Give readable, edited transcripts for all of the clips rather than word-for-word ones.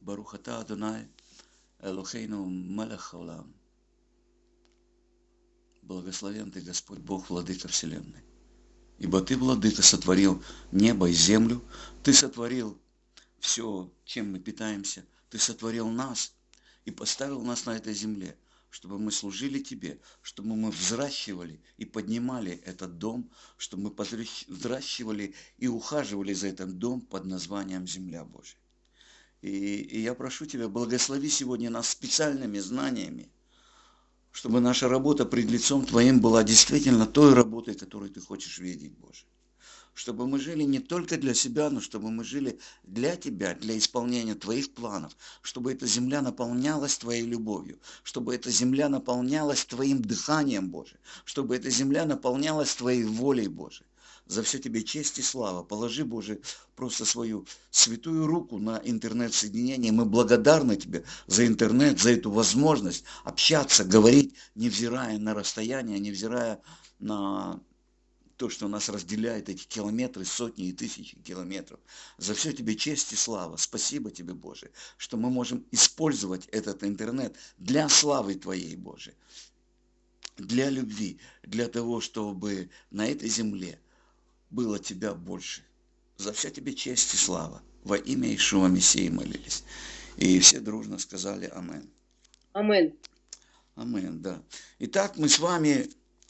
Барух ата Адонай, Элохейну мелех хаолам. Благословен ты, Господь, Бог, владыка вселенной. Ибо ты, владыка, сотворил небо и землю, ты сотворил все, чем мы питаемся, ты сотворил нас и поставил нас на этой земле, чтобы мы служили тебе, чтобы мы взращивали и поднимали этот дом, чтобы мы взращивали и ухаживали за этот дом под названием Земля Божия. И я прошу тебя, благослови сегодня нас специальными знаниями, чтобы наша работа пред лицом Твоим была действительно той работой, которую Ты хочешь видеть, Боже. Чтобы мы жили не только для себя, но чтобы мы жили для Тебя, для исполнения Твоих планов, чтобы эта земля наполнялась Твоей любовью, чтобы эта земля наполнялась Твоим дыханием, Боже, чтобы эта земля наполнялась Твоей волей, Боже. За все Тебе честь и слава. Положи, Боже, просто свою святую руку на интернет-соединение. Мы благодарны Тебе за интернет, за эту возможность общаться, говорить, невзирая на расстояние, невзирая на то, что нас разделяет, эти километры, сотни и тысячи километров. За все Тебе честь и слава. Спасибо Тебе, Боже, что мы можем использовать этот интернет для славы Твоей, Боже, для любви, для того, чтобы на этой земле было Тебя больше. За все Тебе честь и слава. Во имя Иешуа Мессии молились. И все дружно сказали амин. Амен. Амин, да. Итак, мы с вами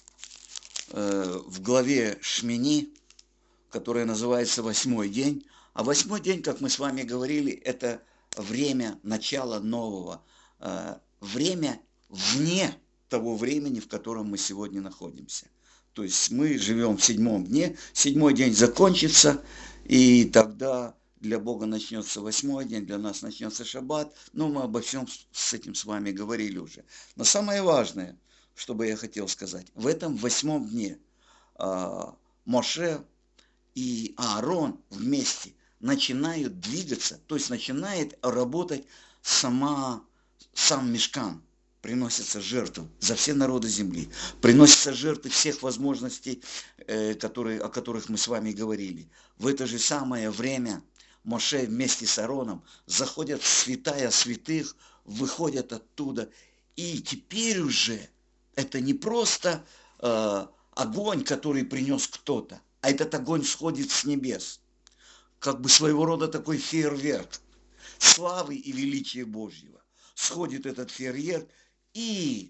в главе Шмини, которая называется «Восьмой день». А восьмой день, как мы с вами говорили, это время начала нового, время вне того времени, в котором мы сегодня находимся. То есть мы живем в седьмом дне, седьмой день закончится, и тогда для Бога начнется восьмой день, для нас начнется шаббат. Но мы обо всем с этим с вами говорили уже. Но самое важное, что бы я хотел сказать, в этом восьмом дне Моше и Аарон вместе начинают двигаться, то есть начинает работать сам мишкан. Приносятся жертвы за все народы земли, приносятся жертвы всех возможностей, о которых мы с вами говорили. В это же самое время Моше вместе с Аароном заходят в святая святых, выходят оттуда, и теперь уже это не просто огонь, который принес кто-то, а этот огонь сходит с небес, как бы своего рода такой фейерверк славы и величия Божьего. Сходит этот фейерверк и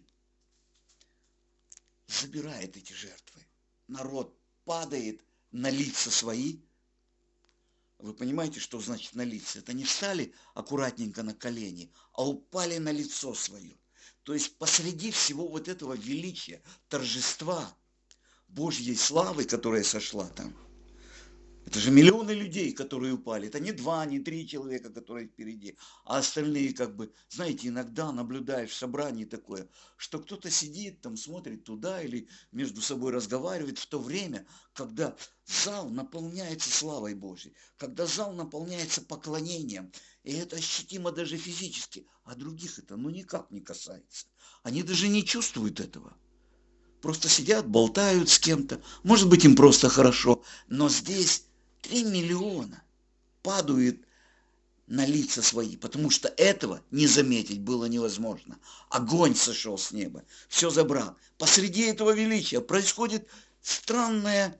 забирает эти жертвы. Народ падает на лица свои. Вы понимаете, что значит на лица? Это не встали аккуратненько на колени, а упали на лицо свое. То есть посреди всего вот этого величия, торжества Божьей славы, которая сошла там, это же миллионы людей, которые упали. Это не 2, не 3 человека, которые впереди, а остальные как бы, знаете, иногда наблюдаешь в собрании такое, что кто-то сидит там, смотрит туда или между собой разговаривает в то время, когда зал наполняется славой Божьей, когда зал наполняется поклонением, и это ощутимо даже физически, а других это никак не касается. Они даже не чувствуют этого. Просто сидят, болтают с кем-то, может быть им просто хорошо, но здесь 3 миллиона падают на лица свои, потому что этого не заметить было невозможно. Огонь сошел с неба, все забрал. Посреди этого величия происходит странная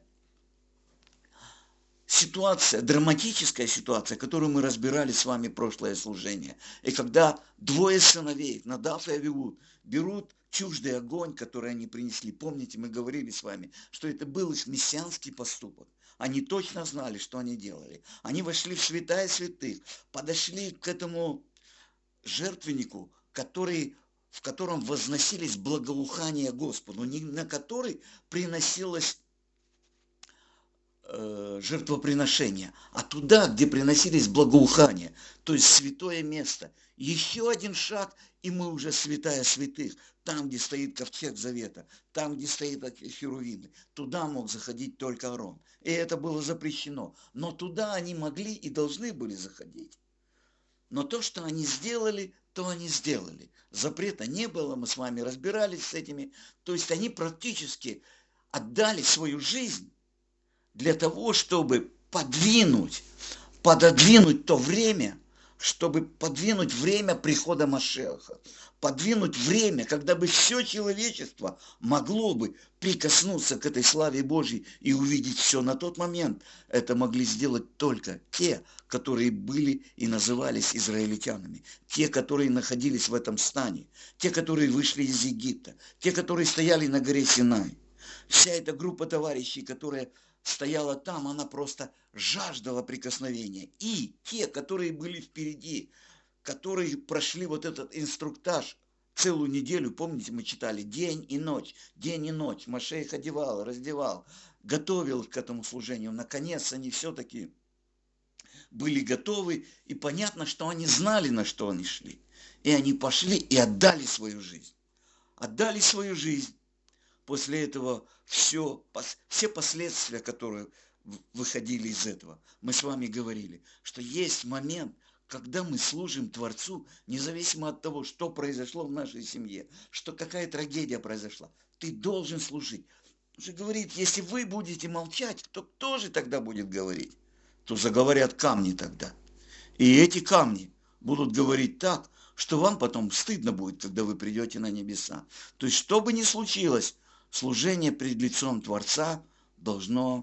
ситуация, драматическая ситуация, которую мы разбирали с вами в прошлое служение. И когда двое сыновей, Надав и Авиуд, берут чуждый огонь, который они принесли. Помните, мы говорили с вами, что это был их мессианский поступок. Они точно знали, что они делали. Они вошли в святая святых, подошли к этому жертвеннику, в котором возносились благоухания Господу, на который приносилось жертвоприношения, а туда, где приносились благоухания, то есть святое место. Еще один шаг, и мы уже святая святых, там, где стоит ковчег завета, там, где стоит херувимы, туда мог заходить только Аарон. И это было запрещено. Но туда они могли и должны были заходить. Но то, что они сделали, то они сделали. Запрета не было, мы с вами разбирались с этими. То есть они практически отдали свою жизнь для того, чтобы пододвинуть то время, чтобы подвинуть время прихода Машеха, подвинуть время, когда бы все человечество могло бы прикоснуться к этой славе Божьей и увидеть все. На тот момент это могли сделать только те, которые были и назывались израильтянами, те, которые находились в этом стане, те, которые вышли из Египта, те, которые стояли на горе Синай. Вся эта группа товарищей, которая стояла там, она просто жаждала прикосновения. И те, которые были впереди, которые прошли вот этот инструктаж целую неделю, помните, мы читали, день и ночь, Машех одевал, раздевал, готовил к этому служению. Наконец они все-таки были готовы, и понятно, что они знали, на что они шли. И они пошли и отдали свою жизнь. Отдали свою жизнь. После этого все последствия, которые выходили из этого, мы с вами говорили, что есть момент, когда мы служим Творцу, независимо от того, что произошло в нашей семье, что какая трагедия произошла, ты должен служить. Он же говорит, если вы будете молчать, то кто же тогда будет говорить? То заговорят камни тогда. И эти камни будут говорить так, что вам потом стыдно будет, когда вы придете на небеса. То есть, что бы ни случилось, служение пред лицом Творца должно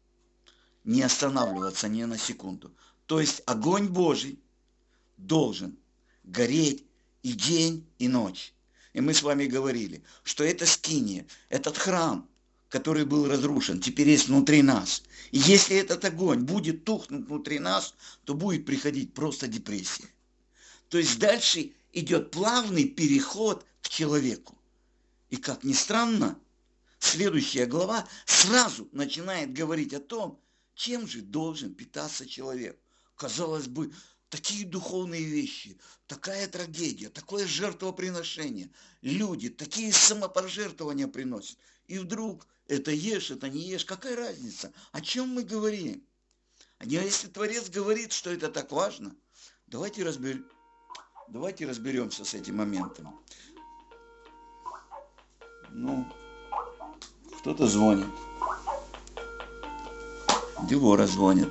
не останавливаться ни на секунду. То есть огонь Божий должен гореть и день, и ночь. И мы с вами говорили, что это скиния, этот храм, который был разрушен, теперь есть внутри нас. И если этот огонь будет тухнуть внутри нас, то будет приходить просто депрессия. То есть дальше идет плавный переход к человеку. И как ни странно, следующая глава сразу начинает говорить о том, чем же должен питаться человек. Казалось бы, такие духовные вещи, такая трагедия, такое жертвоприношение. Люди такие самопожертвования приносят. И вдруг это ешь, это не ешь. Какая разница? О чем мы говорим? А если Творец говорит, что это так важно, давайте разберемся с этим моментом. Кто-то звонит. Девора звонит.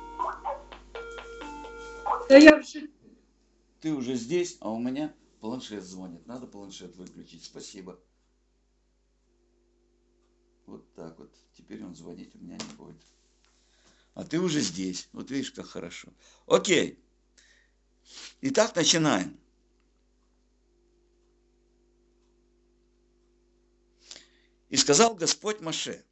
Да я уже... Ты уже здесь, а у меня планшет звонит. Надо планшет выключить. Спасибо. Вот так вот. Теперь он звонить у меня не будет. А ты уже здесь. Вот видишь, как хорошо. Окей. Итак, начинаем. И сказал Господь Моше.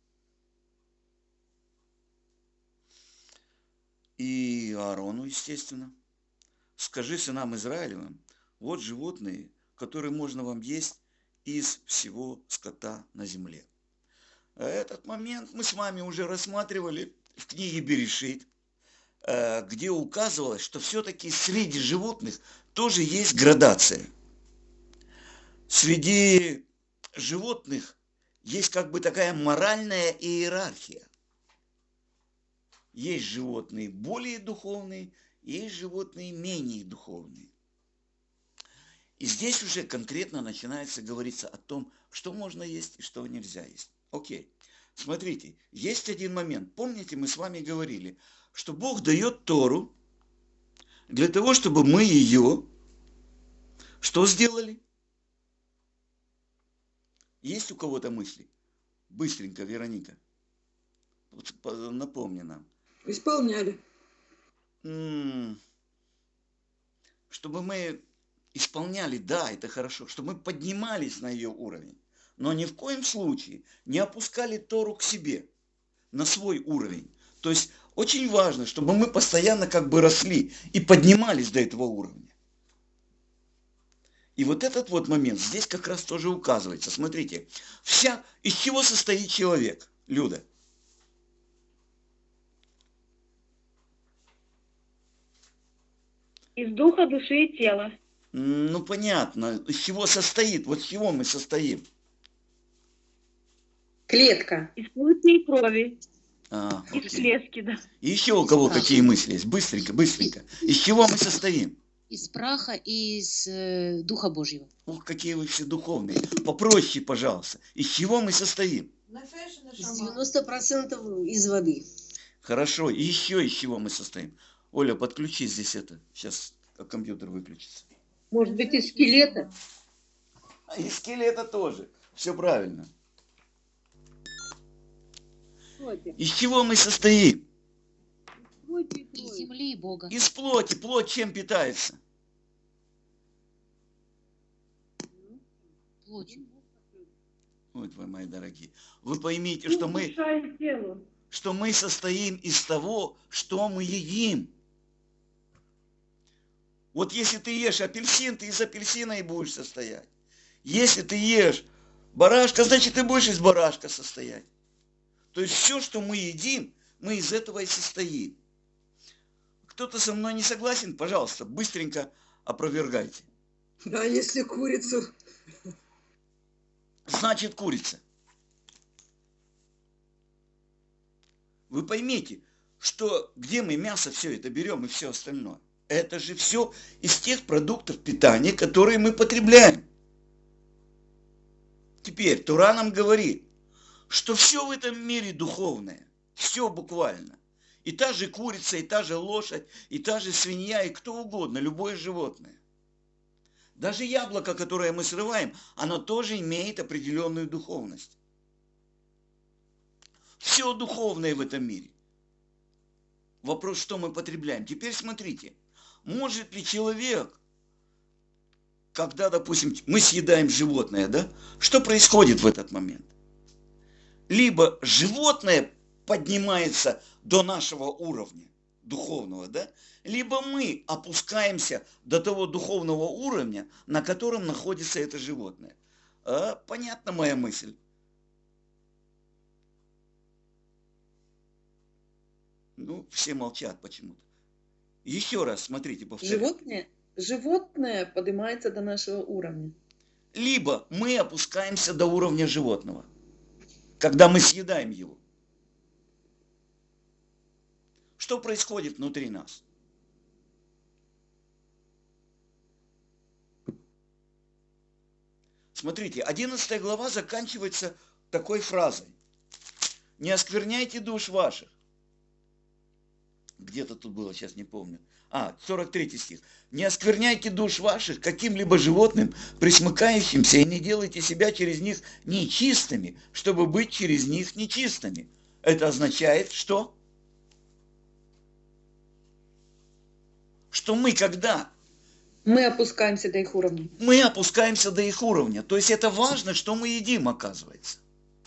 И Аарону, естественно. Скажи сынам Израилевым, вот животные, которые можно вам есть из всего скота на земле. Этот момент мы с вами уже рассматривали в книге Берешит, где указывалось, что все-таки среди животных тоже есть градация. Среди животных есть как бы такая моральная иерархия. Есть животные более духовные, есть животные менее духовные. И здесь уже конкретно начинается говориться о том, что можно есть и что нельзя есть. Окей. Смотрите, есть один момент. Помните, мы с вами говорили, что Бог дает Тору для того, чтобы мы ее что сделали? Есть у кого-то мысли? Быстренько, Вероника. Напомни нам. Исполняли. Чтобы мы исполняли, да, это хорошо, чтобы мы поднимались на ее уровень, но ни в коем случае не опускали Тору к себе, на свой уровень. То есть очень важно, чтобы мы постоянно как бы росли и поднимались до этого уровня. И вот этот вот момент здесь как раз тоже указывается. Смотрите, из чего состоит человек, Люда? Из духа, души и тела. Ну, понятно. Из чего состоит? Вот с чего мы состоим? Клетка. Из плоти и крови. Окей. Из клетки, да. И еще у кого какие мысли есть? Быстренько, быстренько. Из чего мы состоим? Из праха и из Духа Божьего. Ох, какие вы все духовные. Попроще, пожалуйста. Из чего мы состоим? Из 90% из воды. Хорошо. И еще из чего мы состоим? Оля, подключи здесь это. Сейчас компьютер выключится. Может быть, из скелета? А и скелета тоже. Все правильно. Из чего мы состоим? Из земли и Бога. Из плоти. Плоть чем питается? Плотью. Вот вы, мои дорогие. Вы поймите, что мы состоим из того, что мы едим. Вот если ты ешь апельсин, ты из апельсина и будешь состоять. Если ты ешь барашка, значит ты будешь из барашка состоять. То есть все, что мы едим, мы из этого и состоим. Кто-то со мной не согласен, пожалуйста, быстренько опровергайте. А если курицу? Значит курица. Вы поймите, что где мы мясо все это берем и все остальное. Это же все из тех продуктов питания, которые мы потребляем. Теперь Тора нам говорит, что все в этом мире духовное. Все буквально. И та же курица, и та же лошадь, и та же свинья, и кто угодно, любое животное. Даже яблоко, которое мы срываем, оно тоже имеет определенную духовность. Все духовное в этом мире. Вопрос, что мы потребляем. Теперь смотрите, может ли человек, когда, допустим, мы съедаем животное, да, что происходит в этот момент? Либо животное поднимается до нашего уровня духовного, да, либо мы опускаемся до того духовного уровня, на котором находится это животное. Понятна моя мысль? Ну, все молчат почему-то. Еще раз, смотрите, повторяю. Животное поднимается до нашего уровня. Либо мы опускаемся до уровня животного, когда мы съедаем его. Что происходит внутри нас? Смотрите, 11 глава заканчивается такой фразой. Не оскверняйте душ ваших. Где-то тут было, сейчас не помню. 43 стих. Не оскверняйте душ ваших каким-либо животным, присмыкающимся, и не делайте себя через них нечистыми, чтобы быть через них нечистыми. Это означает, что? Что мы когда? Мы опускаемся до их уровня. Мы опускаемся до их уровня. То есть это важно, что мы едим, оказывается.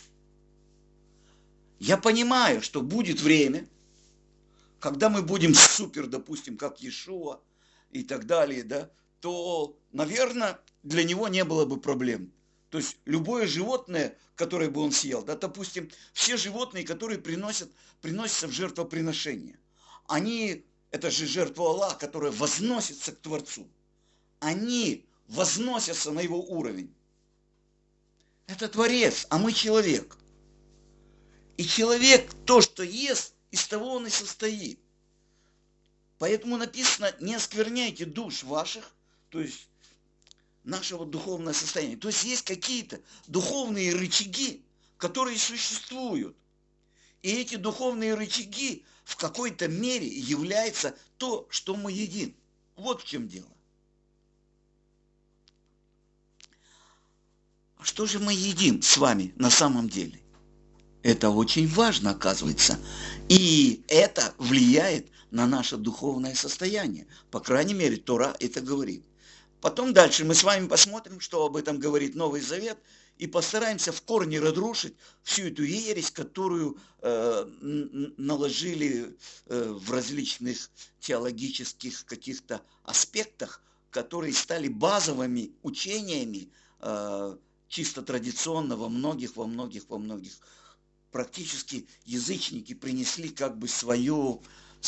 Я понимаю, что будет время, когда мы будем супер, допустим, как Иешуа и так далее, да, то, наверное, для него не было бы проблем. То есть любое животное, которое бы он съел, да, допустим, все животные, которые приносятся в жертвоприношение, они, это же жертва Аллаха, которая возносится к Творцу, они возносятся на его уровень. Это Творец, а мы человек. И человек, то, что ест, из того он и состоит. Поэтому написано, не оскверняйте душ ваших, то есть нашего духовного состояния. То есть есть какие-то духовные рычаги, которые существуют. И эти духовные рычаги в какой-то мере являются то, что мы едим. Вот в чем дело. А что же мы едим с вами на самом деле? Это очень важно, оказывается. И это влияет на наше духовное состояние. По крайней мере, Тора это говорит. Потом дальше мы с вами посмотрим, что об этом говорит Новый Завет, и постараемся в корне разрушить всю эту ересь, которую наложили в различных теологических каких-то аспектах, которые стали базовыми учениями чисто традиционно во многих практически язычники принесли как бы свое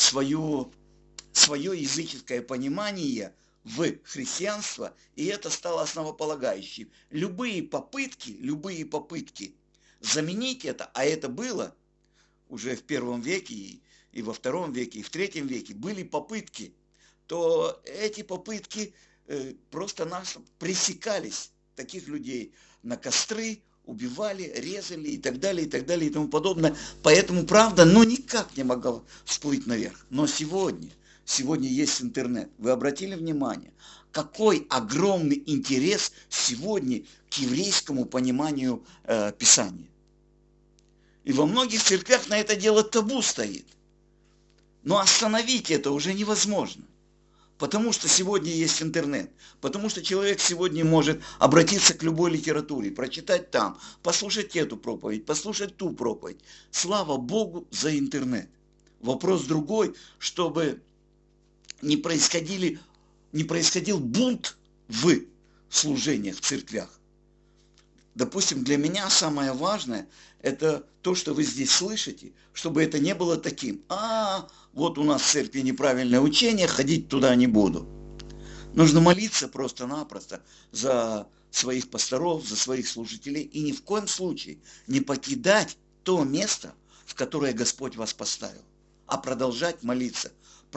языческое понимание в христианство, и это стало основополагающим. Любые попытки заменить это, а это было уже в первом веке, и во втором веке, и в третьем веке, были попытки, то эти попытки просто нас пресекались, таких людей, на костры, убивали, резали и так далее, и тому подобное. Поэтому правда, никак не могла всплыть наверх. Но сегодня сегодня есть интернет. Вы обратили внимание, какой огромный интерес сегодня к еврейскому пониманию Писания. И во многих церквях на это дело табу стоит. Но остановить это уже невозможно. Потому что сегодня есть интернет. Потому что человек сегодня может обратиться к любой литературе, прочитать там, послушать эту проповедь, послушать ту проповедь. Слава Богу за интернет. Вопрос другой, чтобы не происходил бунт в служениях, в церквях. Допустим, для меня самое важное – это то, что вы здесь слышите, чтобы это не было таким: вот у нас в церкви неправильное учение, ходить туда не буду. Нужно молиться просто-напросто за своих пасторов, за своих служителей и ни в коем случае не покидать то место, в которое Господь вас поставил, а продолжать молиться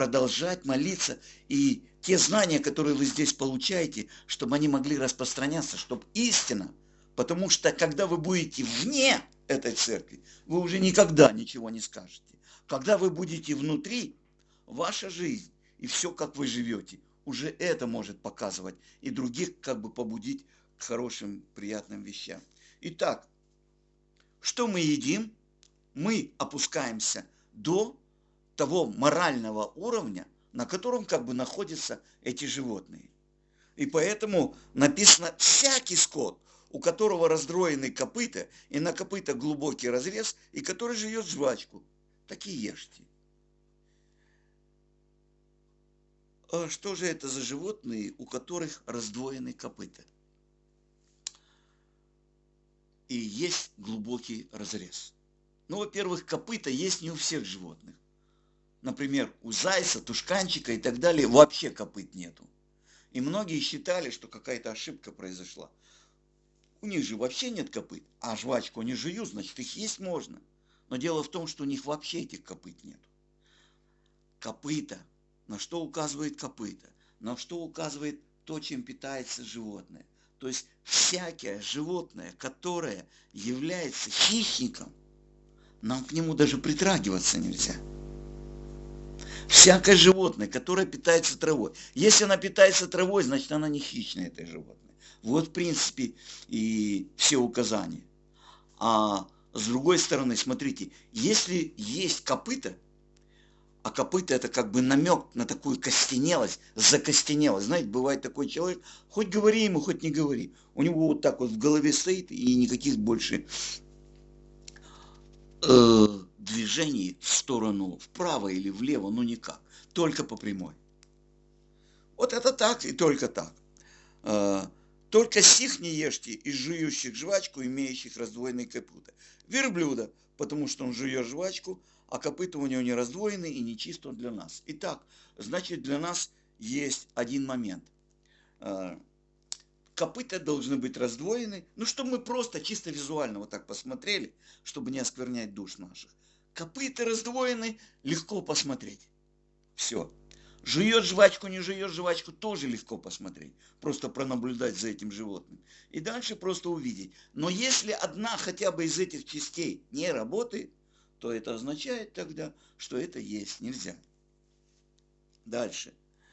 и те знания, которые вы здесь получаете, чтобы они могли распространяться, чтобы истина. Потому что, когда вы будете вне этой церкви, вы уже никогда ничего не скажете. Когда вы будете внутри, ваша жизнь и все, как вы живете, уже это может показывать и других как бы побудить к хорошим, приятным вещам. Итак, что мы едим? Мы опускаемся до того морального уровня, на котором как бы находятся эти животные. И поэтому написано: всякий скот, у которого раздроены копыта, и на копытах глубокий разрез, и который жует жвачку, так и ешьте. А что же это за животные, у которых раздвоены копыта? И есть глубокий разрез. Ну, во-первых, копыта есть не у всех животных. Например, у зайца, тушканчика и так далее вообще копыт нету. И многие считали, что какая-то ошибка произошла. У них же вообще нет копыт, а жвачку они жуют, значит, их есть можно. Но дело в том, что у них вообще этих копыт нет. Копыта. На что указывает копыта? На что указывает то, чем питается животное? То есть всякое животное, которое является хищником, нам к нему даже притрагиваться нельзя. Всякое животное, которое питается травой. Если она питается травой, значит, она не хищное, это животное. Вот, в принципе, и все указания. А с другой стороны, смотрите, если есть копыта, а копыта это как бы намек на такую костенелость, закостенелость. Знаете, бывает такой человек, хоть говори ему, хоть не говори. У него вот так вот в голове стоит, и никаких больше движений в сторону, вправо или влево, ну никак. Только по прямой. Вот это так и только так. Только сих не ешьте из жующих жвачку, имеющих раздвоенные копыта. Верблюда, потому что он жует жвачку, а копыта у него не раздвоены и не чист он для нас. Итак, значит, для нас есть один момент. Копыта должны быть раздвоены, ну, чтобы мы просто чисто визуально вот так посмотрели, чтобы не осквернять душ наших. Копыта раздвоены, легко посмотреть. Все. Жует жвачку, не жует жвачку, тоже легко посмотреть. Просто пронаблюдать за этим животным. И дальше просто увидеть. Но если одна хотя бы из этих частей не работает, то это означает тогда, что это есть нельзя. Дальше.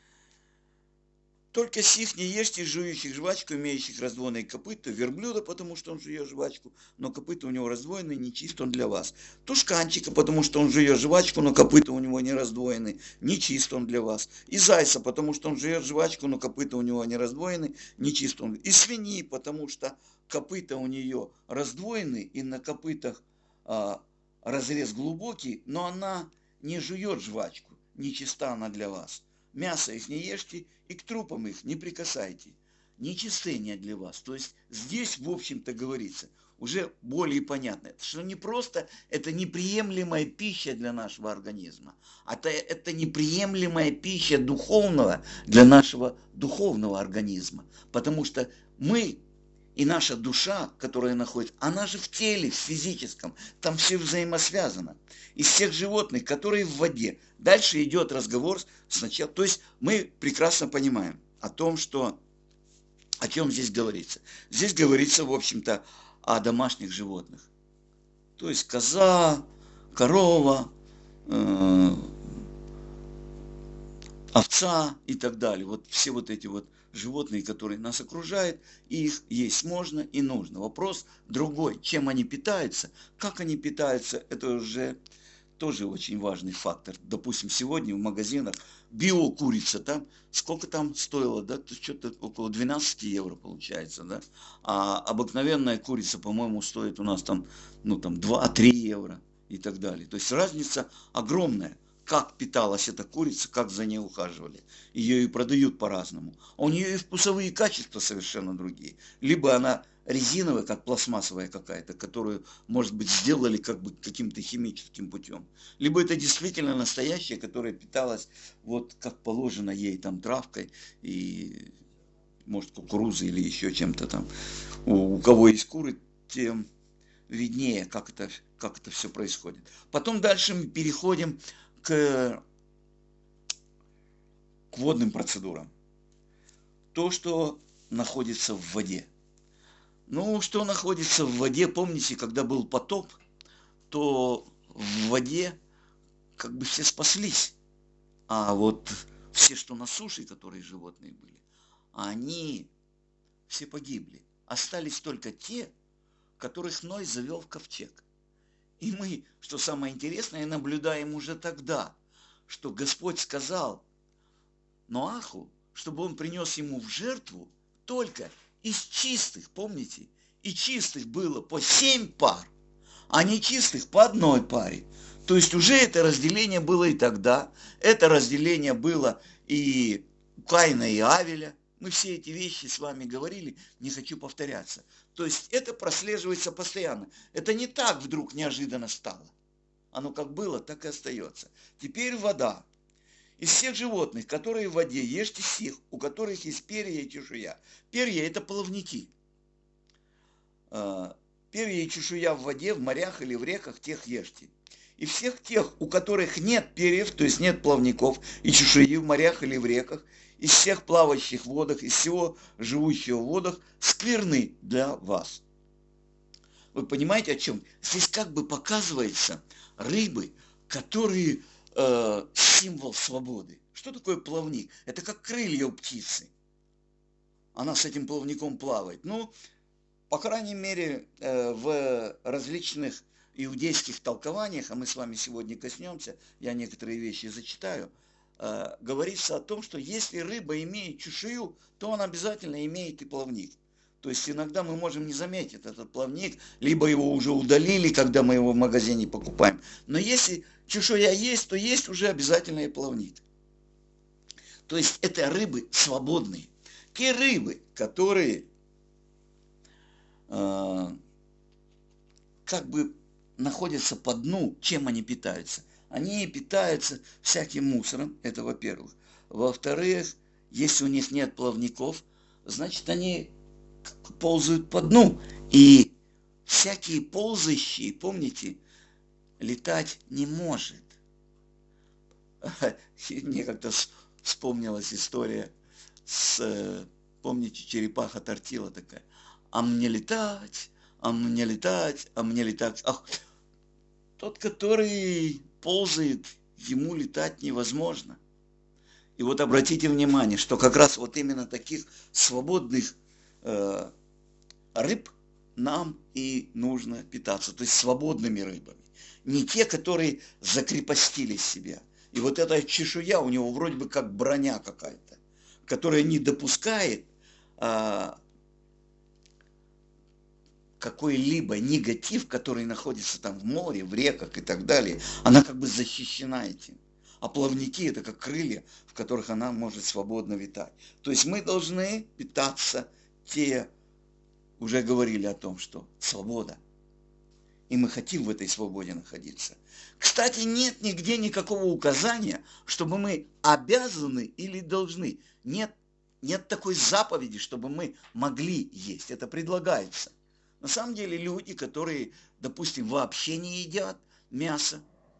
Только сих не ешьте жующих жвачку, имеющих раздвоенные копыта, верблюда, потому что он жует жвачку, но копыта у него раздвоены, не чист он для вас. Тушканчика, потому что он жует жвачку, но копыта у него не раздвоены, не чист он для вас. И зайца, потому что он жует жвачку, но копыта у него не раздвоены, не чист он. И свиньи, потому что копыта у нее раздвоены, и на копытах разрез глубокий, но она не жует жвачку, не чиста она для вас. Мясо их не ешьте, и к трупам их не прикасайте. Нечисты не для вас. То есть здесь, в общем-то, говорится, уже более понятно, что не просто это неприемлемая пища для нашего организма, а это неприемлемая пища духовного для нашего духовного организма. Потому что мы и наша душа, которая находится, она же в теле, в физическом, там все взаимосвязано. Из всех животных, которые в воде, дальше идет разговор сначала. То есть мы прекрасно понимаем о том, что, о чем здесь говорится. Здесь говорится, в общем-то, о домашних животных. То есть коза, корова, овца и так далее. Вот все вот эти вот животные, которые нас окружают, их есть можно и нужно. Вопрос другой, чем они питаются, как они питаются, это уже тоже очень важный фактор. Допустим, сегодня в магазинах биокурица, там, сколько там стоило, да, что-то около 12 евро получается, да, а обыкновенная курица, по-моему, стоит у нас там, ну, там 2-3 евро и так далее. То есть разница огромная. Как питалась эта курица, как за ней ухаживали. Ее и продают по-разному. А у нее и вкусовые качества совершенно другие. Либо она резиновая, как пластмассовая какая-то, которую, может быть, сделали как бы каким-то химическим путем. Либо это действительно настоящая, которая питалась вот как положено ей там травкой и, может, кукурузой или еще чем-то там. У кого есть куры, тем виднее, как это все происходит. Потом дальше мы переходим к водным процедурам. То, что находится в воде. Ну, что находится в воде, помните, когда был потоп, то в воде как бы все спаслись. А вот все, что на суше, которые животные были, они все погибли. Остались только те, которых Ной завел в ковчег. И мы, что самое интересное, наблюдаем уже тогда, что Господь сказал Ноаху, чтобы он принес ему в жертву только из чистых, помните, и чистых было по 7 пар, а нечистых по одной паре. То есть уже это разделение было и тогда, это разделение было и у Каина и Авеля. Мы все эти вещи с вами говорили, не хочу повторяться. То есть это прослеживается постоянно. Это не так вдруг неожиданно стало. Оно как было, так и остается. Теперь вода. Из всех животных, которые в воде, ешьте всех, у которых есть перья и чешуя. Перья – это плавники. Перья и чешуя в воде, в морях или в реках, тех ешьте. И всех тех, у которых нет перьев, то есть нет плавников и чешуи в морях или в реках, из всех плавающих в водах, из всего живущего в водах, скверны для вас. Вы понимаете, о чем? Здесь как бы показывается рыбы, которые символ свободы. Что такое плавник? Это как крылья у птицы. Она с этим плавником плавает. Ну, по крайней мере, в различных иудейских толкованиях, а мы с вами сегодня коснемся, я некоторые вещи зачитаю, говорится о том, что если рыба имеет чешую, то она обязательно имеет и плавник. То есть иногда мы можем не заметить этот плавник, либо его уже удалили, когда мы его в магазине покупаем. Но если чешуя есть, то есть уже обязательно и плавник. То есть это рыбы свободные. Те рыбы, которые как бы находятся по дну, чем они питаются? Они питаются всяким мусором, это во-первых. Во-вторых, если у них нет плавников, значит они ползают по дну. И всякие ползающие, помните, летать не может. Мне как-то вспомнилась история с, помните, черепаха Тортила такая. А мне летать, а мне летать, а мне летать. Ах, тот, который ползает, ему летать невозможно. И вот обратите внимание, что как раз вот именно таких свободных рыб нам и нужно питаться. То есть свободными рыбами. Не те, которые закрепостили себя. И вот эта чешуя у него вроде бы как броня какая-то, которая не допускает какой-либо негатив, который находится там в море, в реках и так далее, она как бы защищена этим. А плавники – это как крылья, в которых она может свободно летать. То есть мы должны питаться уже говорили о том, что свобода. И мы хотим в этой свободе находиться. Кстати, нет нигде никакого указания, чтобы мы обязаны или должны. Нет такой заповеди, чтобы мы могли есть. Это предлагается. На самом деле люди, которые, допустим, вообще не едят мясо,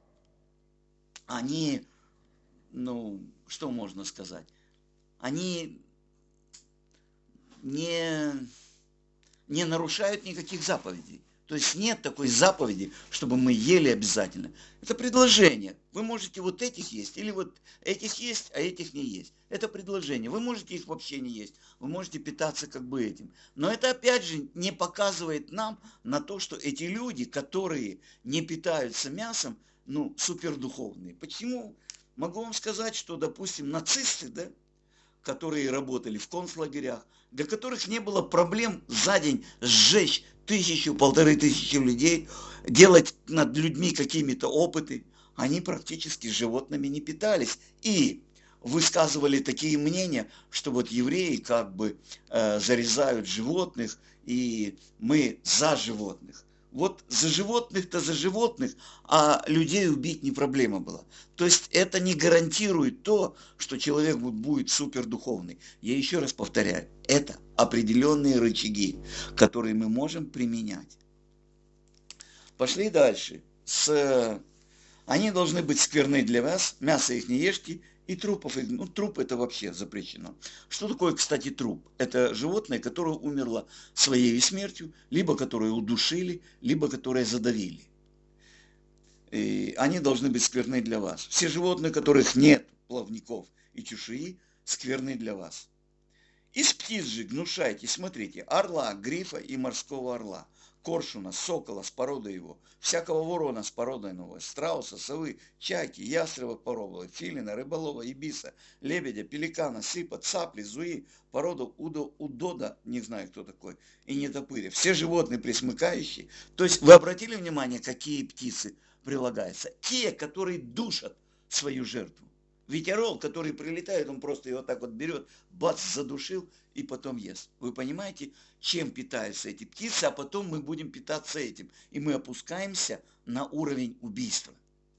они, что можно сказать, они не нарушают никаких заповедей. То есть нет такой заповеди, чтобы мы ели обязательно. Это предложение. Вы можете вот этих есть, или вот этих есть, а этих не есть. Это предложение. Вы можете их вообще не есть. Вы можете питаться как бы этим. Но это опять же не показывает нам на то, что эти люди, которые не питаются мясом, ну, супердуховные. Почему? Могу вам сказать, что, допустим, нацисты, да, которые работали в концлагерях, для которых не было проблем за день сжечь 1000–1500 людей, делать над людьми какими-то опыты, они практически животными не питались. И высказывали такие мнения, что вот евреи как бы зарезают животных, и мы за животных. Вот за животных-то за животных, а людей убить не проблема была. То есть это не гарантирует то, что человек будет супердуховный. Я еще раз повторяю, это определенные рычаги, которые мы можем применять. Пошли дальше. Они должны быть скверны для вас, мясо их не ешьте, и трупов, ну труп это вообще запрещено. Что такое, кстати, труп? Это животное, которое умерло своей смертью, либо которое удушили, либо которое задавили. И они должны быть скверны для вас. Все животные, которых нет плавников и чешуи, скверны для вас. Из птиц же гнушайтесь, смотрите, орла, грифа и морского орла, коршуна, сокола с породой его, всякого ворона с породой его, страуса, совы, чайки, ястреба порогового, филина, рыболова, ибиса, лебедя, пеликана, сыпа, цапли, зуи, породу удода, не знаю кто такой, и нетопыря. Все животные пресмыкающие. То есть вы обратили внимание, какие птицы прилагаются? Те, которые душат свою жертву. Ведь орел, который прилетает, он просто его так вот берет, бац, задушил и потом ест. Вы понимаете, чем питаются эти птицы, а потом мы будем питаться этим. И мы опускаемся на уровень убийства.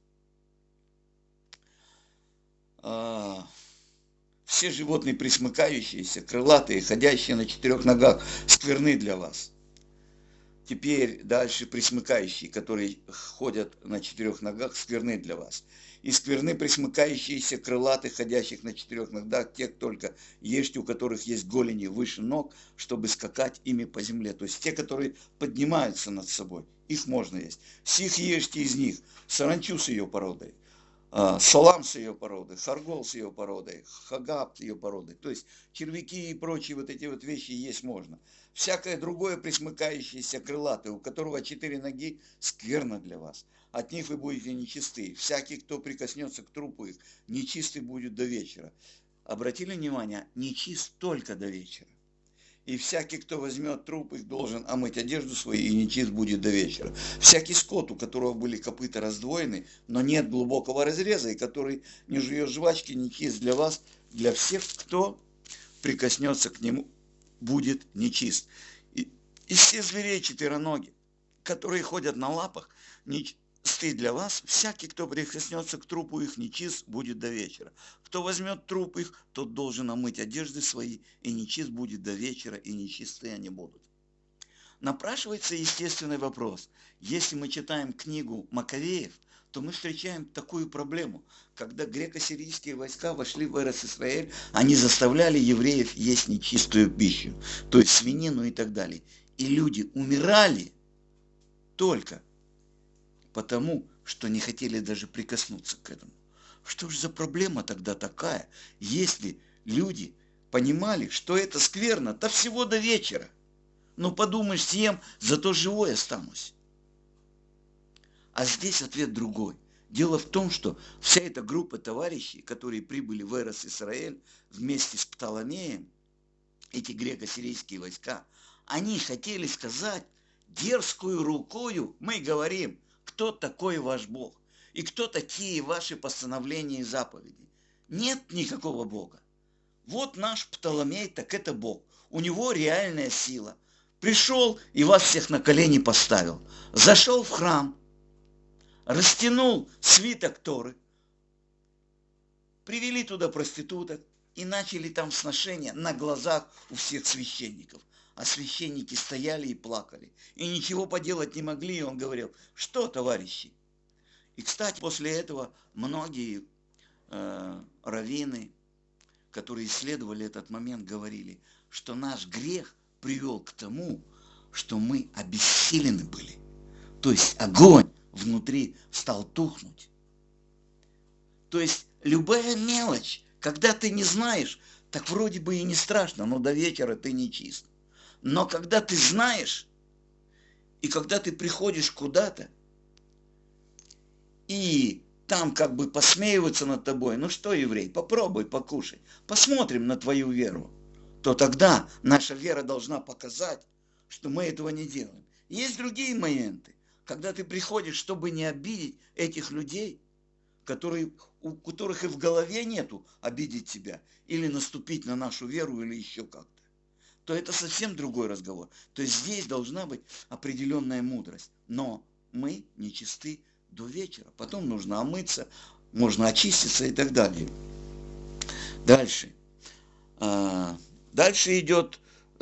Все животные пресмыкающиеся, крылатые, ходящие на 4 ногах, скверны для вас. Теперь дальше пресмыкающие, которые ходят на 4 ногах, скверны для вас. И скверны пресмыкающиеся, крылатых, ходящих на 4 ногах, тех только ешьте, у которых есть голени выше ног, чтобы скакать ими по земле. То есть те, которые поднимаются над собой, их можно есть. Сих ешьте из них, саранчу с ее породой, салам с ее породой, харгол с ее породой, хагаб с ее породой. То есть червяки и прочие вот эти вот вещи есть можно. Всякое другое пресмыкающееся крылатое, у которого 4 ноги, скверно для вас. От них вы будете нечисты. Всякий, кто прикоснется к трупу их, нечистый будет до вечера. Обратили внимание, нечист только до вечера. И всякий, кто возьмет труп их, должен омыть одежду свою, и нечист будет до вечера. Всякий скот, у которого были копыта раздвоены, но нет глубокого разреза, и который не жует жвачки, нечист для вас, для всех, кто прикоснется к нему, будет нечист. И все зверей четвероногие, которые ходят на лапах, нечисты для вас. Всякий, кто прикоснется к трупу их, нечист будет до вечера. Кто возьмет труп их, тот должен омыть одежды свои, и нечист будет до вечера, и нечисты они будут. Напрашивается естественный вопрос. Если мы читаем книгу Маковеев, то мы встречаем такую проблему. Когда греко-сирийские войска вошли в Эрец-Исраэль, они заставляли евреев есть нечистую пищу, то есть свинину и так далее. И люди умирали только потому, что не хотели даже прикоснуться к этому. Что же за проблема тогда такая, если люди понимали, что это скверно, то всего до вечера. Ну подумаешь, съем, зато живой останусь. А здесь ответ другой. Дело в том, что вся эта группа товарищей, которые прибыли в Эрец-Исраэль вместе с Птоломеем, эти греко-сирийские войска, они хотели сказать дерзкую рукою, мы говорим, кто такой ваш Бог и кто такие ваши постановления и заповеди. Нет никакого Бога. Вот наш Птоломей, так это Бог. У него реальная сила. Пришел и вас всех на колени поставил. Зашел в храм. Растянул свиток Торы, привели туда проституток и начали там сношения на глазах у всех священников. А священники стояли и плакали, и ничего поделать не могли, и он говорил, что, товарищи? И, кстати, после этого многие раввины, которые исследовали этот момент, говорили, что наш грех привел к тому, что мы обессилены были. То есть огонь внутри стал тухнуть. То есть любая мелочь, когда ты не знаешь, так вроде бы и не страшно, но до вечера ты не чист. Но когда ты знаешь, и когда ты приходишь куда-то, и там как бы посмеиваются над тобой, ну что, еврей, попробуй, покушай, посмотрим на твою веру, то тогда наша вера должна показать, что мы этого не делаем. Есть другие моменты, когда ты приходишь, чтобы не обидеть этих людей, у которых и в голове нету обидеть тебя, или наступить на нашу веру, или еще как-то, то это совсем другой разговор. То есть здесь должна быть определенная мудрость. Но мы нечисты до вечера. Потом нужно омыться, можно очиститься и так далее. Дальше. Дальше идет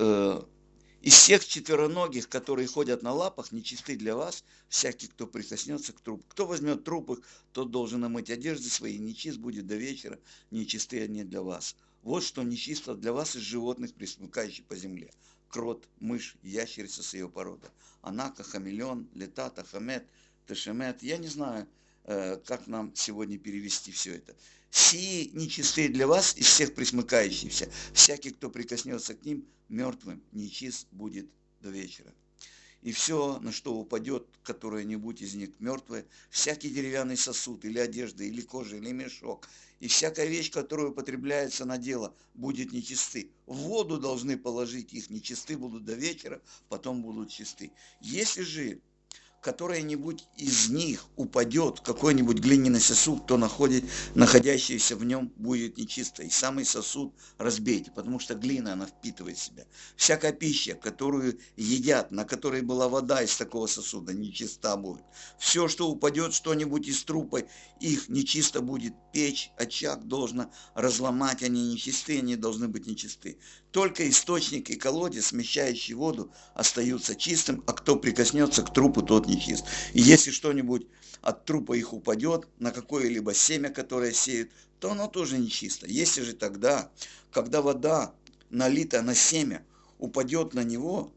из всех четвероногих, которые ходят на лапах, нечисты для вас всякий, кто прикоснется к трупу. Кто возьмет труп их, тот должен омыть одежды свои, нечист будет до вечера, нечисты они для вас. Вот что нечисто для вас из животных, пресмыкающих по земле. Крот, мышь, ящерица с ее породы. Анака, хамелеон, летата, хамет, тешемет. Я не знаю, как нам сегодня перевести все это. Сии нечистые для вас из всех пресмыкающихся. Всякий, кто прикоснется к ним, мертвым нечист будет до вечера. И все, на что упадет которое-нибудь из них мертвое, всякий деревянный сосуд, или одежда, или кожа, или мешок, и всякая вещь, которая употребляется на дело, будет нечисты. В воду должны положить их, нечисты будут до вечера, потом будут чисты. Если же которая-нибудь из них упадет в какой-нибудь глиняный сосуд, то находящийся в нем будет нечисто. И самый сосуд разбейте, потому что глина, она впитывает в себя. Всякая пища, которую едят, на которой была вода из такого сосуда, нечиста будет. Все, что упадет что-нибудь из трупа, их нечисто будет. Печь, очаг должна разломать, они нечисты, они должны быть нечисты. Только источник и колодец, смещающий воду, остаются чистым, а кто прикоснется к трупу, тот нечист. И если что-нибудь от трупа их упадет на какое-либо семя, которое сеют, то оно тоже нечисто. Если же тогда, когда вода, налита на семя, упадет на него,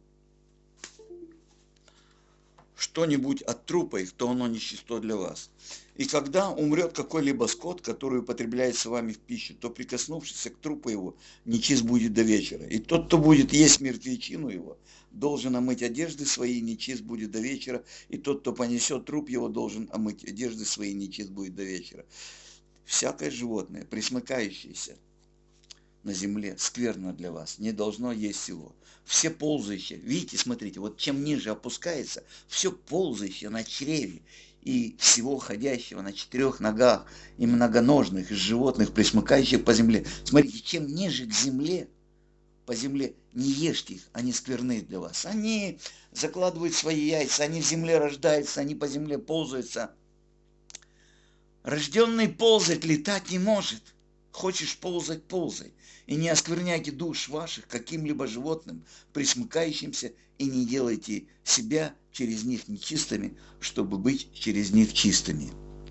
что-нибудь от трупа их, то оно нечисто для вас. И когда умрет какой-либо скот, который употребляется вами в пищу, то прикоснувшись к трупу его, нечист будет до вечера. И тот, кто будет есть мертвечину его, должен омыть одежды свои, нечист будет до вечера. И тот, кто понесет труп его, должен омыть одежды свои, нечист будет до вечера. Всякое животное, пресмыкающееся на земле, скверно для вас, не должно есть его. Все ползающие, видите, смотрите, вот чем ниже опускается, все ползающее на чреве и всего ходящего на 4 ногах и многоножных из животных, пресмыкающих по земле. Смотрите, чем ниже к земле, по земле, не ешьте их, они скверны для вас. Они закладывают свои яйца, они в земле рождаются, они по земле ползаются. Рожденный ползать, летать не может. Хочешь ползать, ползай. И не оскверняйте душ ваших каким-либо животным, пресмыкающимся, и не делайте себя через них нечистыми, чтобы быть через них чистыми.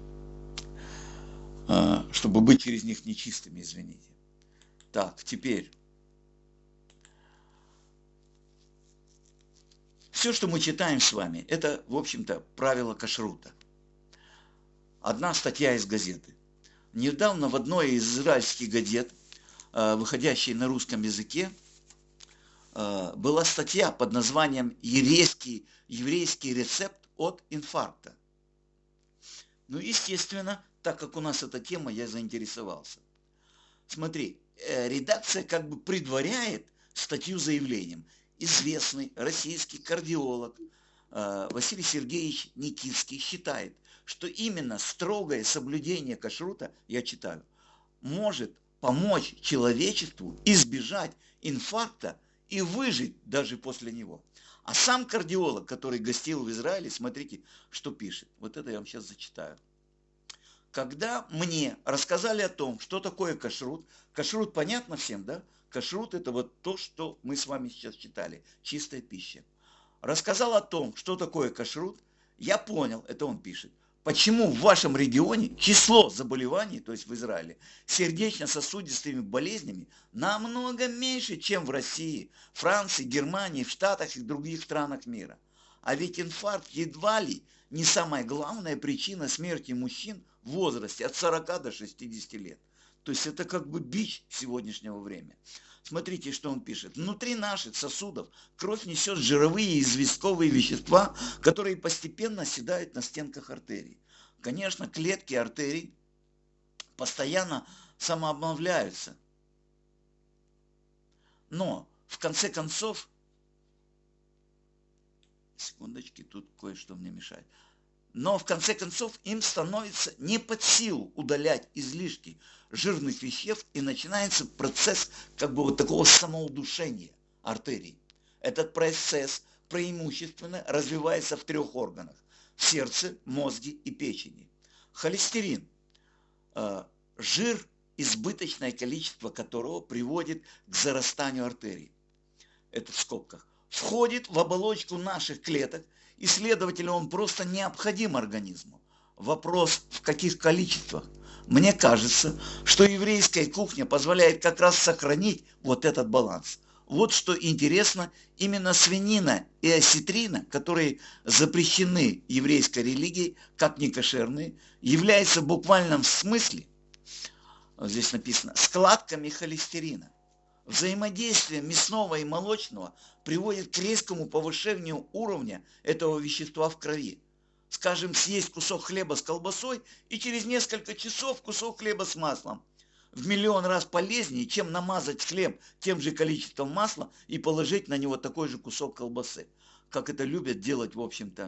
Чтобы быть через них нечистыми, извините. Так, теперь. Все, что мы читаем с вами, это, в общем-то, правила кашрута. Одна статья из газеты. Недавно в одной из израильских газет, выходящей на русском языке, была статья под названием «Еврейский рецепт от инфаркта». Ну, естественно, так как у нас эта тема, я заинтересовался. Смотри, редакция как бы предваряет статью заявлением. Известный российский кардиолог Василий Сергеевич Никитский считает, что именно строгое соблюдение кашрута, я читаю, может помочь человечеству избежать инфаркта и выжить даже после него. А сам кардиолог, который гостил в Израиле, смотрите, что пишет. Вот это я вам сейчас зачитаю. Когда мне рассказали о том, что такое кашрут, кашрут понятно всем, да? Кашрут это вот то, что мы с вами сейчас читали, чистая пища. Рассказал о том, что такое кашрут, я понял, это он пишет, почему в вашем регионе число заболеваний, то есть в Израиле, сердечно-сосудистыми болезнями намного меньше, чем в России, Франции, Германии, в Штатах и других странах мира. А ведь инфаркт едва ли не самая главная причина смерти мужчин в возрасте от 40 до 60 лет. То есть это как бы бич сегодняшнего времени. Смотрите, что он пишет. Внутри наших сосудов кровь несет жировые и известковые вещества, которые постепенно оседают на стенках артерий. Конечно, клетки артерий постоянно самообновляются. Но, в конце концов, секундочки, тут кое-что мне мешает. Но, в конце концов, им становится не под силу удалять излишки жирных веществ, и начинается процесс как бы вот такого самоудушения артерий. Этот процесс преимущественно развивается в 3 органах – в сердце, мозге и печени. Холестерин – жир, избыточное количество которого приводит к зарастанию артерий. Это в скобках. Входит в оболочку наших клеток, и, следовательно, он просто необходим организму. Вопрос, в каких количествах? Мне кажется, что еврейская кухня позволяет как раз сохранить вот этот баланс. Вот что интересно, именно свинина и осетрина, которые запрещены еврейской религией, как некошерные, являются в буквальном смысле, вот здесь написано, складками холестерина. Взаимодействие мясного и молочного приводит к резкому повышению уровня этого вещества в крови. Скажем, съесть кусок хлеба с колбасой и через несколько часов кусок хлеба с маслом. В миллион раз полезнее, чем намазать хлеб тем же количеством масла и положить на него такой же кусок колбасы. Как это любят делать, в общем-то,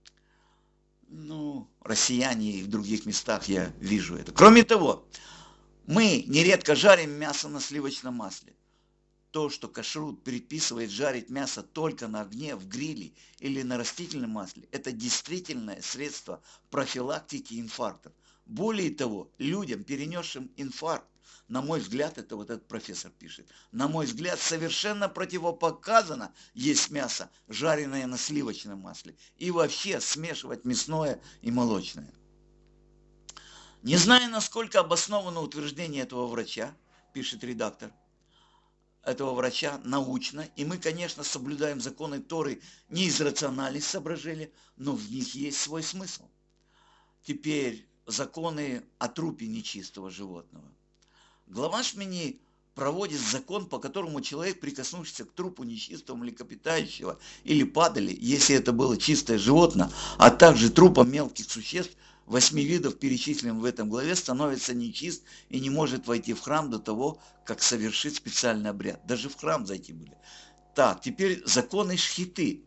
россияне и в других местах я вижу это. Кроме того, мы нередко жарим мясо на сливочном масле. То, что кашрут предписывает жарить мясо только на огне, в гриле или на растительном масле, это действительное средство профилактики инфарктов. Более того, людям, перенесшим инфаркт, на мой взгляд, это вот этот профессор пишет, на мой взгляд, совершенно противопоказано есть мясо, жареное на сливочном масле, и вообще смешивать мясное и молочное. Не знаю, насколько обосновано утверждение этого врача, пишет редактор, этого врача научно, и мы, конечно, соблюдаем законы Торы не из рациональных соображений, но в них есть свой смысл. Теперь законы о трупе нечистого животного. Глава Шмини проводит закон, по которому человек, прикоснувшийся к трупу нечистого млекопитающего или падали, если это было чистое животное, а также трупом мелких существ, 8 видов, перечисленных в этом главе, становится нечист и не может войти в храм до того, как совершит специальный обряд. Даже в храм зайти были. Так, теперь законы шхиты.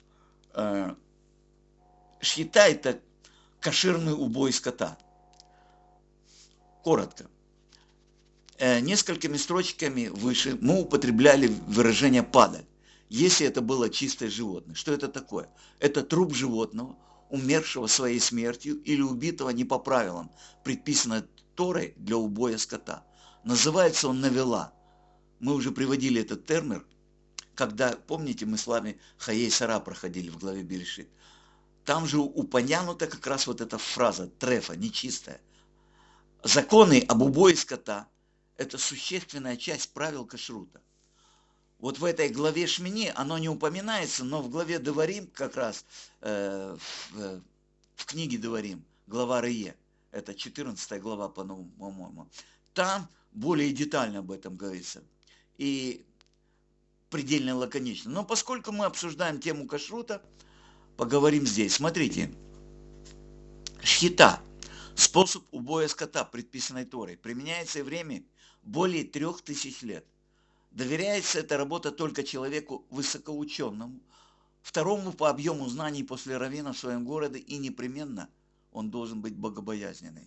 Шхита – это кошерный убой скота. Коротко. Несколькими строчками выше мы употребляли выражение «падаль», если это было чистое животное. Что это такое? Это труп животного, умершего своей смертью или убитого не по правилам, предписанной Торой для убоя скота. Называется он навела. Мы уже приводили этот термин, когда, помните, мы с вами Хаей Сара проходили в главе Берешит. Там же упомянута как раз вот эта фраза «трефа», нечистая. Законы об убое скота – это существенная часть правил кашрута. Вот в этой главе Шмини оно не упоминается, но в главе Деварим, как раз в книге Деварим, глава Рее, это 14 глава, по-моему, там более детально об этом говорится и предельно лаконично. Но поскольку мы обсуждаем тему кашрута, поговорим здесь. Смотрите, шхита, способ убоя скота, предписанной Торой, применяется и время более 3000 лет. Доверяется эта работа только человеку высокоученому, второму по объему знаний после раввина в своем городе, и непременно он должен быть богобоязненный.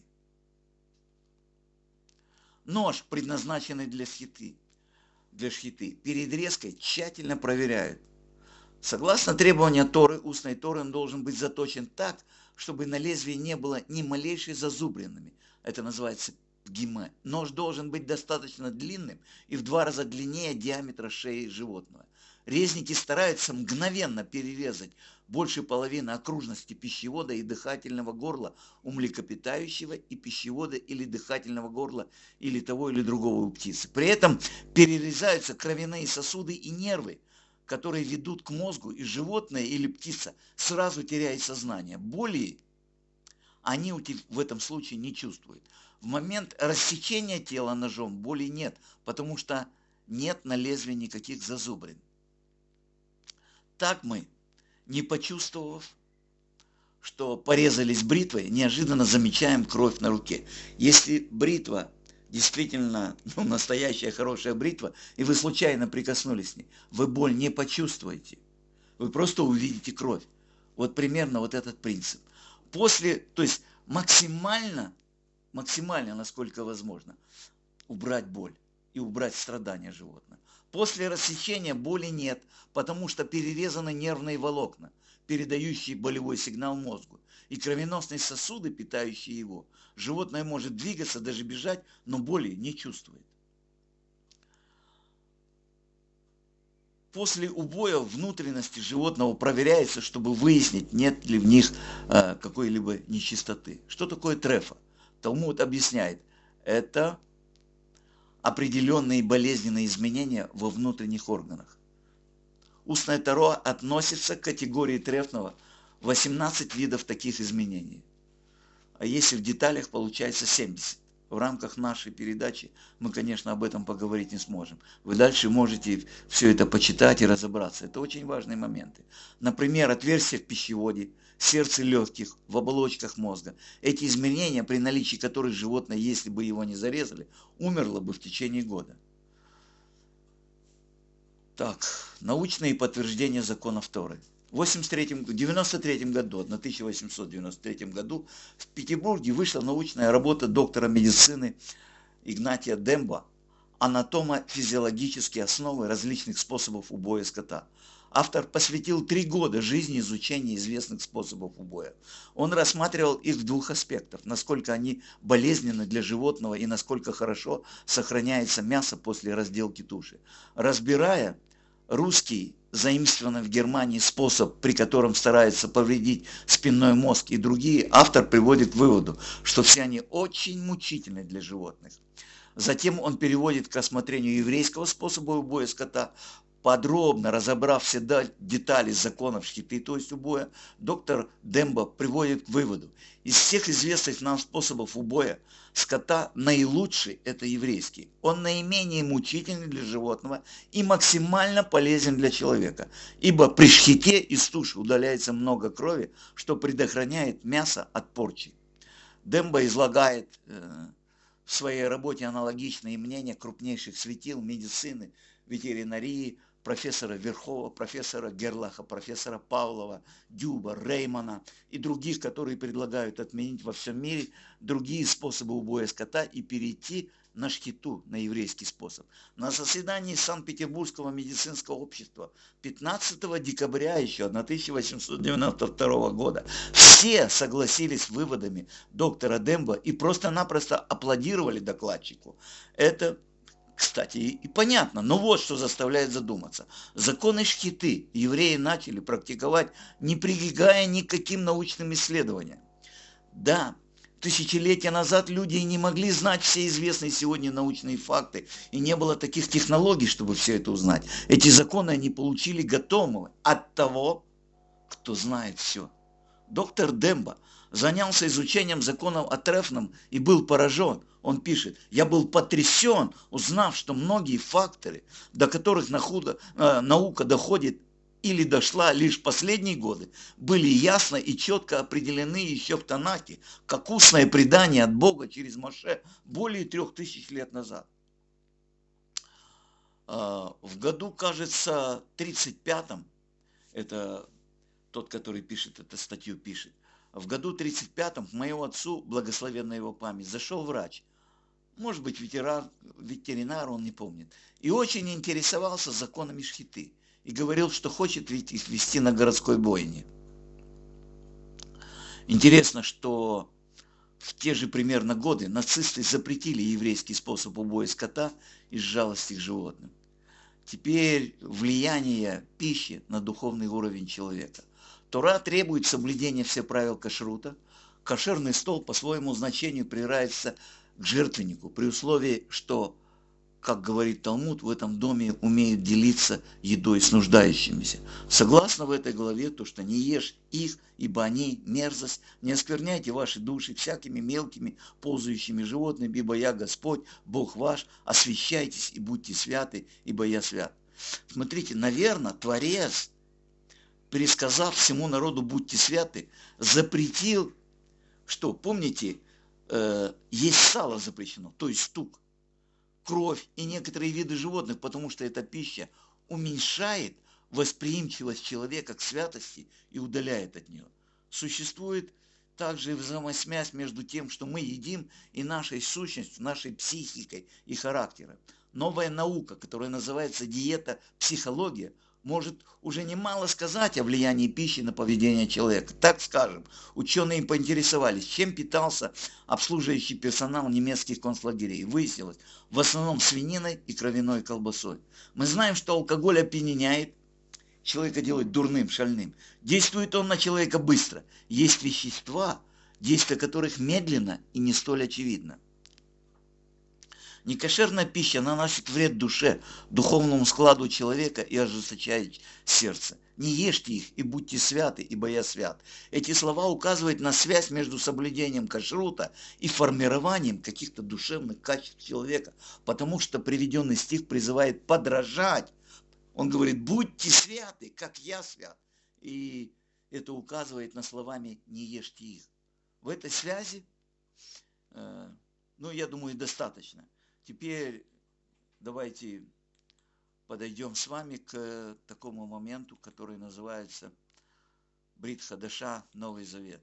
Нож, предназначенный для шхиты, перед резкой тщательно проверяют. Согласно требованиям Торы, устной Торы, он должен быть заточен так, чтобы на лезвии не было ни малейшей зазубринами. Это называется гиме. Нож должен быть достаточно длинным и в 2 раза длиннее диаметра шеи животного. Резники стараются мгновенно перерезать больше половины окружности пищевода и дыхательного горла у млекопитающего и пищевода или дыхательного горла или того или другого у птицы. При этом перерезаются кровяные сосуды и нервы, которые ведут к мозгу, и животное или птица сразу теряет сознание. Боли они в этом случае не чувствуют. В момент рассечения тела ножом боли нет, потому что нет на лезвии никаких зазубрин. Так мы, не почувствовав, что порезались бритвой, неожиданно замечаем кровь на руке. Если бритва действительно настоящая хорошая бритва, и вы случайно прикоснулись к ней, вы боль не почувствуете. Вы просто увидите кровь. Вот примерно вот этот принцип. То есть максимально, насколько возможно, убрать боль и убрать страдания животного. После рассечения боли нет, потому что перерезаны нервные волокна, передающие болевой сигнал мозгу, и кровеносные сосуды, питающие его. Животное может двигаться, даже бежать, но боли не чувствует. После убоя внутренности животного проверяется, чтобы выяснить, нет ли в них какой-либо нечистоты. Что такое трефа? Талмуд объясняет, это определенные болезненные изменения во внутренних органах. Устная Тора относится к категории трефного 18 видов таких изменений. А если в деталях, получается 70. В рамках нашей передачи мы, конечно, об этом поговорить не сможем. Вы дальше можете все это почитать и разобраться. Это очень важные моменты. Например, отверстия в пищеводе, сердце легких, в оболочках мозга. Эти изменения, при наличии которых животное, если бы его не зарезали, умерло бы в течение года. Так, научные подтверждения законов Торы. В 1893 году в Петербурге вышла научная работа доктора медицины Игнатия Демба «Анатомо-физиологические основы различных способов убоя скота». Автор посвятил 3 года жизни изучению известных способов убоя. Он рассматривал их в 2 аспектах: насколько они болезненны для животного и насколько хорошо сохраняется мясо после разделки туши. Разбирая русский, заимствованный в Германии способ, при котором стараются повредить спинной мозг, и другие, автор приводит к выводу, что все они очень мучительны для животных. Затем он переводит к рассмотрению еврейского способа убоя скота. Подробно разобрав все детали законов шхиты, то есть убоя, доктор Демба приводит к выводу: из всех известных нам способов убоя скота наилучший – это еврейский. Он наименее мучительный для животного и максимально полезен для человека, ибо при шхите из туши удаляется много крови, что предохраняет мясо от порчи. Демба излагает в своей работе аналогичные мнения крупнейших светил медицины, ветеринарии, профессора Верхова, профессора Герлаха, профессора Павлова, Дюба, Реймана и других, которые предлагают отменить во всем мире другие способы убоя скота и перейти на шхиту, на еврейский способ. На заседании Санкт-Петербургского медицинского общества 15 декабря еще 1892 года все согласились с выводами доктора Демба и просто-напросто аплодировали докладчику. Это, кстати, и понятно, но вот что заставляет задуматься. Законы шхиты евреи начали практиковать, не прибегая ни к каким научным исследованиям. Да, тысячелетия назад люди и не могли знать все известные сегодня научные факты, и не было таких технологий, чтобы все это узнать. Эти законы они получили готовыми от того, кто знает все. Доктор Демба занялся изучением законов о трефном и был поражен. Он пишет: «Я был потрясен, узнав, что многие факторы, до которых наука доходит или дошла лишь в последние годы, были ясно и четко определены еще в Танахе, как устное предание от Бога через Моше более 3000 лет назад». В году, кажется, 35-м, это тот, который пишет эту статью, пишет, в году 35-м к моему отцу, благословенная его память, зашел врач, может быть, ветеринар, он не помнит, и очень интересовался законами шхиты, и говорил, что хочет их вести на городской бойне. Интересно, что в те же примерно годы нацисты запретили еврейский способ убоя скота из жалости к животным. Теперь влияние пищи на духовный уровень человека. Тора требует соблюдения всех правил кашрута. Кошерный стол по своему значению приравнивается к жертвеннику, при условии, что как говорит Талмуд, в этом доме умеют делиться едой с нуждающимися. Согласно в этой главе, то, что не ешь их, ибо они мерзость, не оскверняйте ваши души всякими мелкими ползающими животными, ибо я Господь, Бог ваш, освящайтесь и будьте святы, ибо я свят. Смотрите, наверное, Творец, пересказав всему народу «будьте святы», запретил, что, помните, есть сало запрещено, то есть стук, кровь и некоторые виды животных, потому что эта пища уменьшает восприимчивость человека к святости и удаляет от нее. Существует также взаимосвязь между тем, что мы едим, и нашей сущностью, нашей психикой и характером. Новая наука, которая называется диета-психология, может уже немало сказать о влиянии пищи на поведение человека. Так скажем, ученые поинтересовались, чем питался обслуживающий персонал немецких концлагерей. Выяснилось, в основном свининой и кровяной колбасой. Мы знаем, что алкоголь опьяняет, человека делает дурным, шальным. Действует он на человека быстро. Есть вещества, действие которых медленно и не столь очевидно. Некошерная пища наносит вред душе, духовному складу человека и ожесточает сердце. Не ешьте их и будьте святы, ибо я свят. Эти слова указывают на связь между соблюдением кашрута и формированием каких-то душевных качеств человека, потому что приведенный стих призывает подражать. Он говорит, будьте святы, как я свят. И это указывает на словами не ешьте их. В этой связи, я думаю, достаточно. Теперь давайте подойдем с вами к такому моменту, который называется Брит Хадаша, Новый Завет.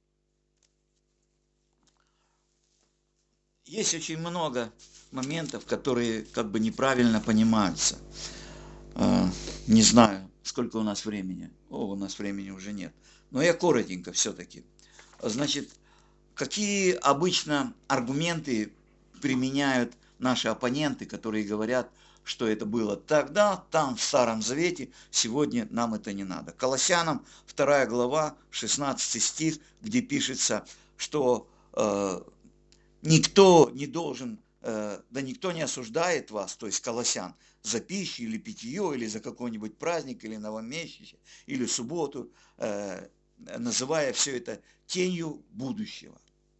Есть очень много моментов, которые как бы неправильно понимаются. Не знаю, сколько у нас времени. У нас времени уже нет. Но я коротенько все-таки. Значит, какие обычно аргументы применяют наши оппоненты, которые говорят, что это было тогда, там, в Старом Завете, сегодня нам это не надо. Колоссянам 2 глава, 16 стих, где пишется, что никто не должен, никто не осуждает вас, то есть колоссян, за пищу или питье, или за какой-нибудь праздник, или новомесячие, или субботу, называя все это тенью будущего.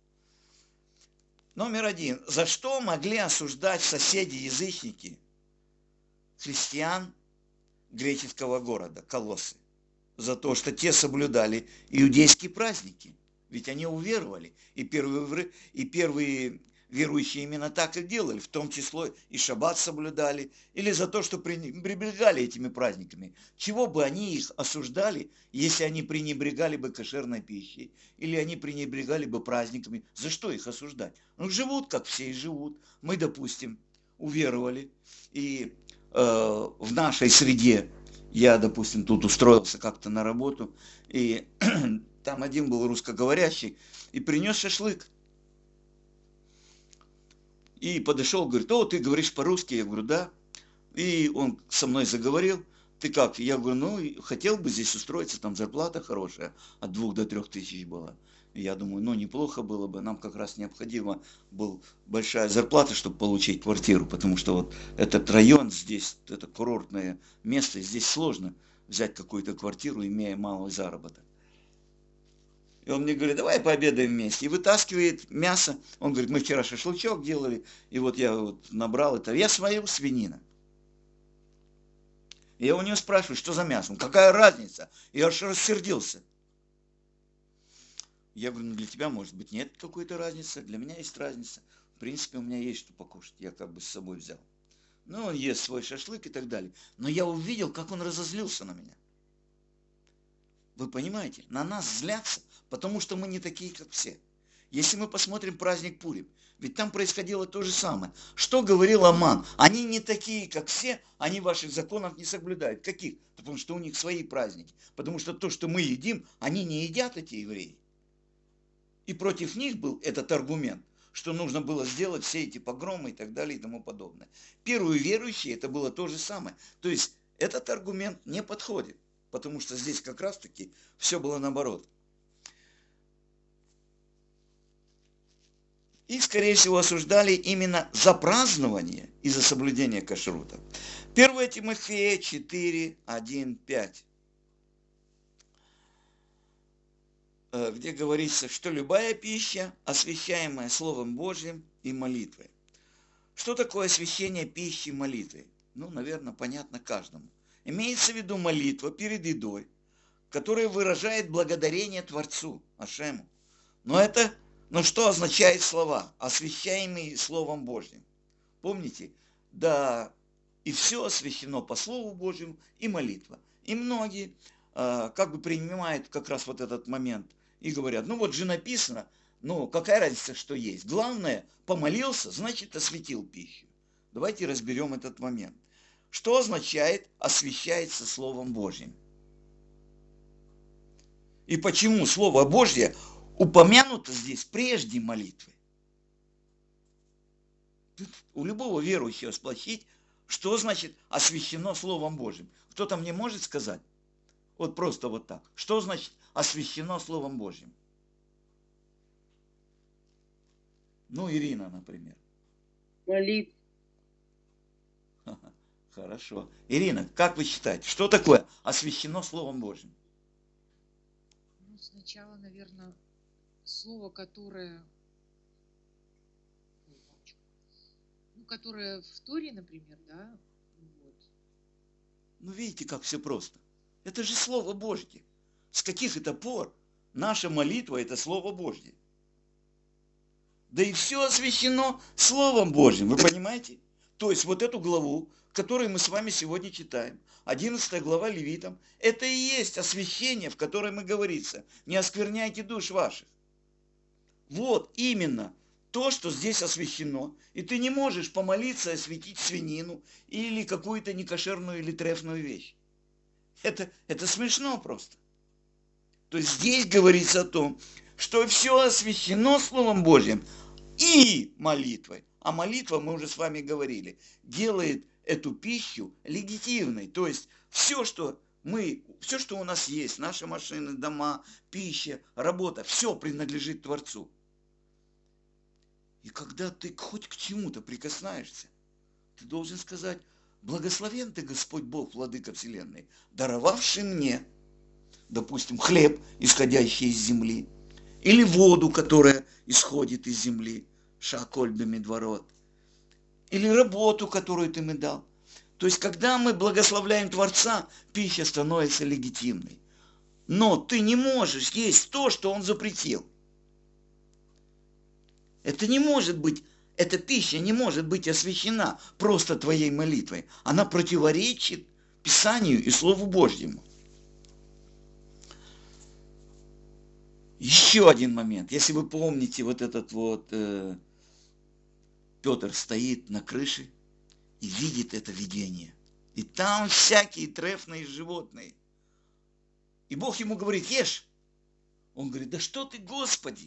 Номер 1. За что могли осуждать соседи-язычники христиан греческого города, Колоссы? За то, что те соблюдали иудейские праздники. Ведь они уверовали. И первые верующие именно так и делали. В том числе и шаббат соблюдали. Или за то, что пренебрегали этими праздниками. Чего бы они их осуждали, если они пренебрегали бы кошерной пищей? Или они пренебрегали бы праздниками? За что их осуждать? Ну, живут, как все и живут. Мы, допустим, уверовали. И в нашей среде я, допустим, тут устроился как-то на работу. И там один был русскоговорящий. И принес шашлык. И подошел, говорит, ты говоришь по-русски? Я говорю, да. И он со мной заговорил. Ты как? Я говорю, хотел бы здесь устроиться, там зарплата хорошая, от 2 до 3 тысяч была. И я думаю, неплохо было бы, нам как раз необходима была большая зарплата, чтобы получить квартиру, потому что вот этот район здесь, это курортное место, здесь сложно взять какую-то квартиру, имея малый заработок. И он мне говорит, давай пообедаем вместе. И вытаскивает мясо. Он говорит, мы вчера шашлычок делали. И вот я набрал это. Я свою свинина. И я у него спрашиваю, что за мясо? Какая разница? Я аж рассердился. Я говорю, для тебя, может быть, нет какой-то разницы. Для меня есть разница. В принципе, у меня есть что покушать. Я как бы с собой взял. Он ест свой шашлык и так далее. Но я увидел, как он разозлился на меня. Вы понимаете, на нас злятся, потому что мы не такие, как все. Если мы посмотрим праздник Пурим, ведь там происходило то же самое. Что говорил Аман? Они не такие, как все, они ваших законов не соблюдают. Каких? Потому что у них свои праздники. Потому что то, что мы едим, они не едят, эти евреи. И против них был этот аргумент, что нужно было сделать все эти погромы и так далее и тому подобное. Первые верующие это было то же самое. То есть этот аргумент не подходит. Потому что здесь как раз-таки все было наоборот. их, скорее всего, осуждали именно за празднование и за соблюдение кашрута. 1 Тимофея 4, 1, 5. Где говорится, что любая пища, освящаемая Словом Божьим и молитвой. Что такое освящение пищи и молитвы? Ну, наверное, понятно каждому. Имеется в виду молитва перед едой, которая выражает благодарение Творцу, Ашему. Но что означает слова, освящаемые Словом Божьим? Помните, да, и все освящено по Слову Божьему и молитва. И многие как бы принимают как раз вот этот момент и говорят, ну вот же написано, ну какая разница, что есть. Главное, помолился, значит осветил пищу. Давайте разберем этот момент. Что означает освящается Словом Божьим? И почему Слово Божье упомянуто здесь прежде молитвы? У любого верующего спросить, что значит освящено Словом Божьим. Кто-то мне может сказать? Вот просто вот так. Что значит освящено Словом Божьим? Ну, Ирина, например. Молитва. Хорошо. Ирина, как вы считаете, что такое освящено Словом Божьим? Ну, сначала, наверное, слово, которое в Торе, например, да? Вот. Ну, видите, как все просто. Это же Слово Божье. С каких это пор наша молитва – это Слово Божье? Да и все освящено Словом Божьим, вы понимаете? То есть вот эту главу, которую мы с вами сегодня читаем, 11 глава Левитам, это и есть освящение, в котором и говорится, не оскверняйте душ ваших. Вот именно то, что здесь освящено. И ты не можешь помолиться и осветить свинину или какую-то некошерную или трефную вещь. Это смешно просто. То есть здесь говорится о том, что все освящено Словом Божьим и молитвой. А молитва, мы уже с вами говорили, делает эту пищу легитимной. То есть все, что у нас есть, наши машины, дома, пища, работа, все принадлежит Творцу. И когда ты хоть к чему-то прикасаешься, ты должен сказать, благословен ты, Господь Бог, Владыка Вселенной, даровавший мне, допустим, хлеб, исходящий из земли, или воду, которая исходит из земли, шаколь бемидворот, или работу, которую ты мне дал. То есть, когда мы благословляем Творца, пища становится легитимной. Но ты не можешь есть то, что Он запретил. Эта пища не может быть освящена просто твоей молитвой. Она противоречит Писанию и Слову Божьему. Еще один момент. Если вы помните, вот этот вот Петр стоит на крыше и видит это видение. И там всякие трефные животные. И Бог ему говорит, ешь. Он говорит, да что ты, Господи?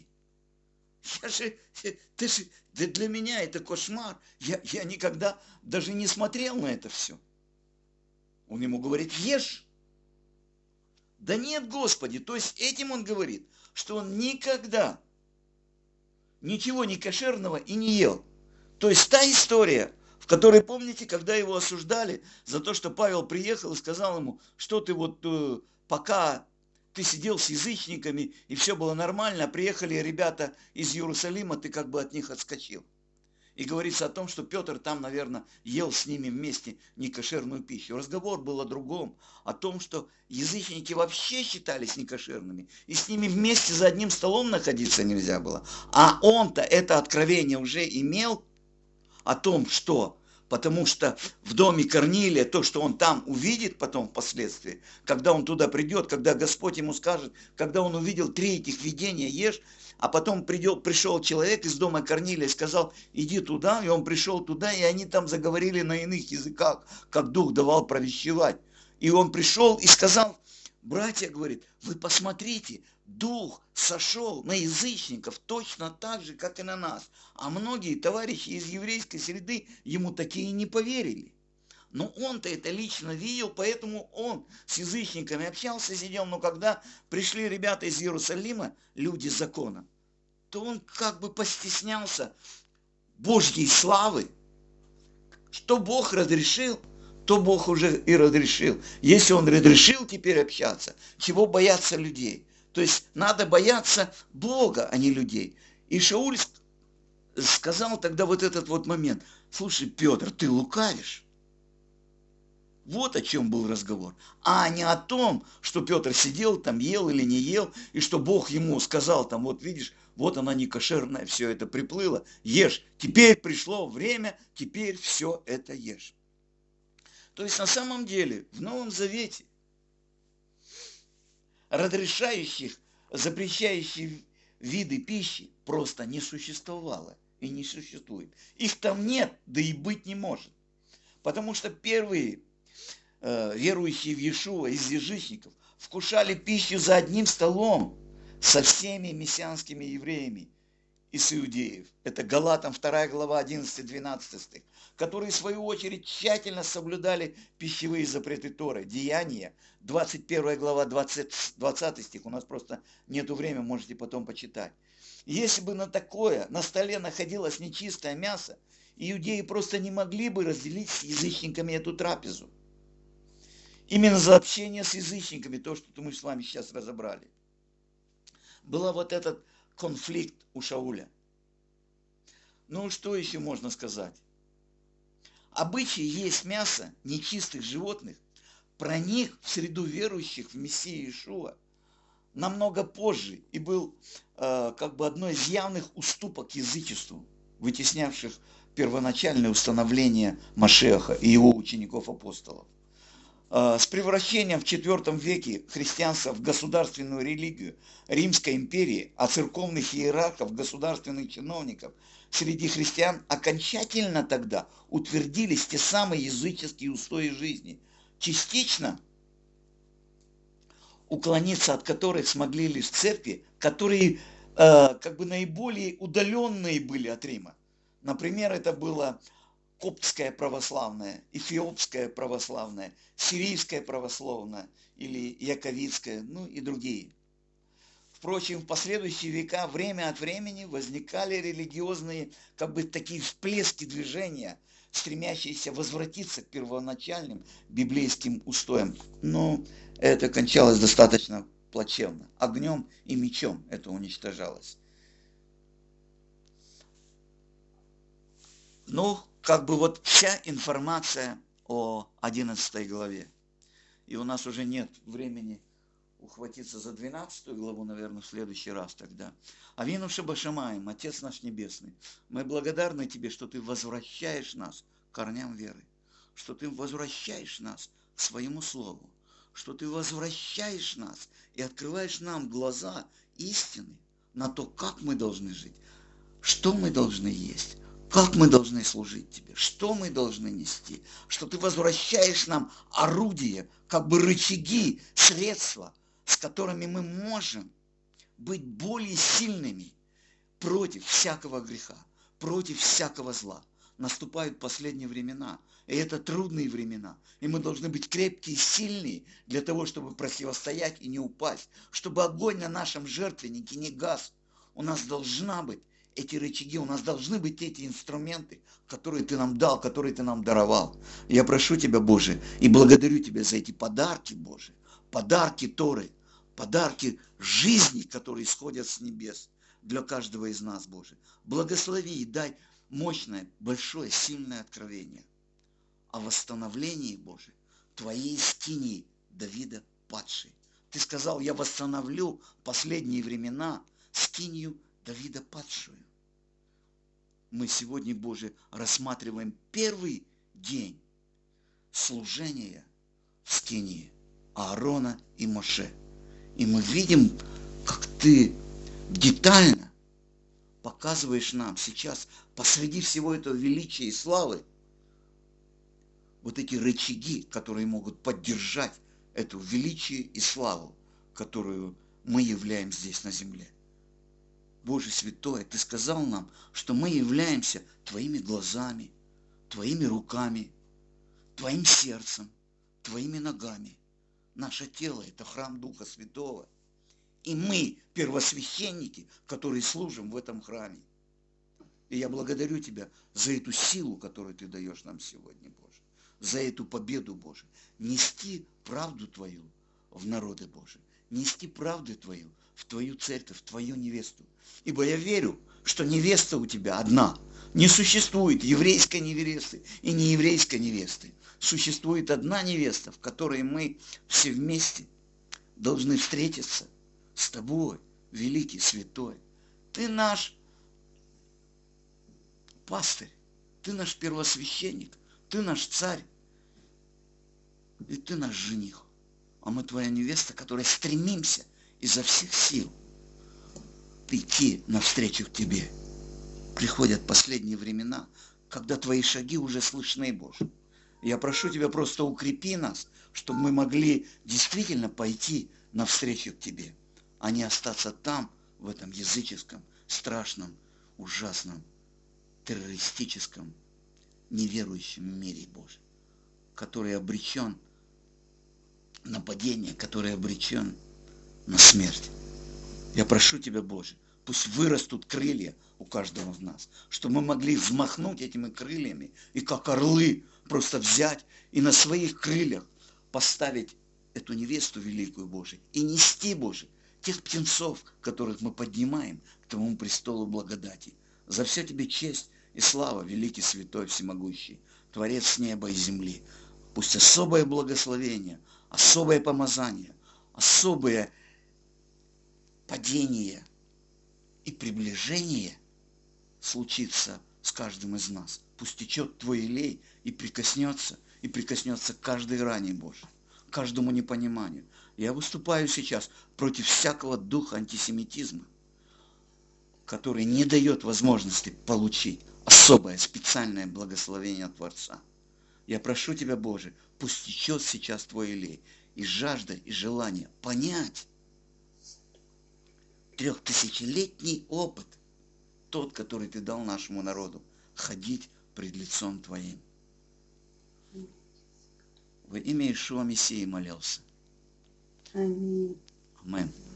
Да для меня это кошмар. Я никогда даже не смотрел на это все. Он ему говорит, ешь. Да нет, Господи. То есть этим он говорит, что он никогда ничего не кошерного и не ел. То есть та история, в которой, помните, когда его осуждали за то, что Павел приехал и сказал ему, что ты вот пока ты сидел с язычниками и все было нормально, а приехали ребята из Иерусалима, ты как бы от них отскочил. И говорится о том, что Петр там, наверное, ел с ними вместе некошерную пищу. Разговор был о другом, о том, что язычники вообще считались некошерными, и с ними вместе за одним столом находиться нельзя было. А он-то это откровение уже имел о том, что... Потому что в доме Корнилия, то, что он там увидит потом впоследствии, когда он туда придет, когда Господь ему скажет, когда он увидел 3 этих видения, ешь, а потом пришел человек из дома Корнилия и сказал, иди туда, и он пришел туда, и они там заговорили на иных языках, как Дух давал провещевать. И он пришел и сказал, братья, говорит, вы посмотрите, Дух сошел на язычников точно так же, как и на нас. А многие товарищи из еврейской среды ему такие не поверили. Но он-то это лично видел, поэтому он с язычниками общался, сидел. Но когда пришли ребята из Иерусалима, люди закона, то он как бы постеснялся Божьей славы. Что Бог разрешил, то Бог уже и разрешил. Если Он разрешил теперь общаться, чего бояться людей? То есть надо бояться Бога, а не людей. И Шауль сказал тогда вот этот вот момент: слушай, Петр, ты лукавишь. Вот о чем был разговор. А не о том, что Петр сидел там, ел или не ел, и что Бог ему сказал там: вот видишь, вот она некошерная, все это приплыло, ешь. Теперь пришло время, теперь все это ешь. То есть на самом деле в Новом Завете разрешающих, запрещающих виды пищи просто не существовало и не существует. Их там нет, да и быть не может. Потому что первые верующие в Иешуа из язычников вкушали пищу за одним столом со всеми мессианскими евреями из иудеев. Это Галатам 2 глава 11-12 стих, которые в свою очередь тщательно соблюдали пищевые запреты Торы. Деяния 21 глава 20 стих, у нас просто нету времени, можете потом почитать. Если бы на столе находилось нечистое мясо, иудеи просто не могли бы разделить с язычниками эту трапезу. Именно за общение с язычниками, то, что мы с вами сейчас разобрали, был вот этот конфликт у Шауля. Ну, что еще можно сказать? Обычай есть мясо нечистых животных проник в среду верующих в Мессию Иешуа намного позже и был как бы одной из явных уступок язычеству, вытеснявших первоначальное установление Машеха и его учеников-апостолов. С превращением в IV веке христианства в государственную религию Римской империи, а церковных иерархов, государственных чиновников среди христиан окончательно тогда утвердились те самые языческие устои жизни, частично уклониться от которых смогли лишь церкви, которые как бы наиболее удаленные были от Рима. Например, это было коптское православное, эфиопское православное, сирийское православное или яковитское, ну и другие. Впрочем, в последующие века время от времени возникали религиозные как бы такие всплески движения, стремящиеся возвратиться к первоначальным библейским устоям. Но это кончалось достаточно плачевно. Огнем и мечом это уничтожалось. Ну, как бы вот вся информация о 11 главе. И у нас уже нет времени ухватиться за 12 главу, наверное, в следующий раз тогда. Авину Шабашамаем, Отец наш Небесный, мы благодарны Тебе, что Ты возвращаешь нас к корням веры, что Ты возвращаешь нас к Своему Слову, что Ты возвращаешь нас и открываешь нам глаза истины на то, как мы должны жить, что мы должны есть, как мы должны служить Тебе, что мы должны нести, что Ты возвращаешь нам орудия, как бы рычаги, средства, с которыми мы можем быть более сильными против всякого греха, против всякого зла. Наступают последние времена, и это трудные времена, и мы должны быть крепкие и сильные для того, чтобы противостоять и не упасть, чтобы огонь на нашем жертвеннике не гас. У нас должна быть эти рычаги, у нас должны быть эти инструменты, которые Ты нам дал, которые Ты нам даровал. Я прошу Тебя, Боже, и благодарю Тебя за эти подарки, Боже, подарки Торы, подарки жизни, которые исходят с небес для каждого из нас, Боже. Благослови и дай мощное, большое, сильное откровение о восстановлении, Боже, Твоей скинии Давида падшей. Ты сказал: я восстановлю последние времена скинию Давида падшую. Мы сегодня, Боже, рассматриваем первый день служения в скинии Аарона и Моше. И мы видим, как Ты детально показываешь нам сейчас посреди всего этого величия и славы вот эти рычаги, которые могут поддержать эту величие и славу, которую мы являем здесь на земле. Боже Святой, Ты сказал нам, что мы являемся Твоими глазами, Твоими руками, Твоим сердцем, Твоими ногами. Наше тело – это храм Духа Святого. и мы первосвященники, которые служим в этом храме. И я благодарю Тебя за эту силу, которую Ты даешь нам сегодня, Боже, за эту победу, Боже, нести правду Твою в народы Божии, нести правду Твою в Твою церковь, в Твою невесту. Ибо я верю, что невеста у Тебя одна. Не существует еврейской невесты и нееврейской невесты. Существует одна невеста, в которой мы все вместе должны встретиться с Тобой, великий, святой. Ты наш пастырь, Ты наш первосвященник, Ты наш царь, и Ты наш жених. А мы Твоя невеста, которая стремимся изо всех сил идти навстречу к Тебе. Приходят последние времена, когда Твои шаги уже слышны, Боже. Я прошу Тебя, просто укрепи нас, чтобы мы могли действительно пойти навстречу к Тебе, а не остаться там, в этом языческом, страшном, ужасном, террористическом, неверующем мире, Боже, который обречен на падение, который обречен на смерть. Я прошу Тебя, Боже, пусть вырастут крылья у каждого из нас, чтобы мы могли взмахнуть этими крыльями и как орлы просто взять и на своих крыльях поставить эту невесту великую, Божию, и нести, Боже, тех птенцов, которых мы поднимаем к Твоему престолу благодати. За все Тебе честь и слава, великий, святой, всемогущий, Творец неба и земли. Пусть особое благословение, особое помазание, особое падение и приближение случится с каждым из нас. Пусть течет Твой елей и прикоснется к каждой ране, Боже, к каждому непониманию. Я выступаю сейчас против всякого духа антисемитизма, который не дает возможности получить особое, специальное благословение от Творца. Я прошу Тебя, Боже, пусть течет сейчас Твой елей, и жажда, и желание понять 3000-летний опыт, тот, который Ты дал нашему народу, ходить пред лицом Твоим. Во имя Иешуа Мессии молился. Аминь. Аминь.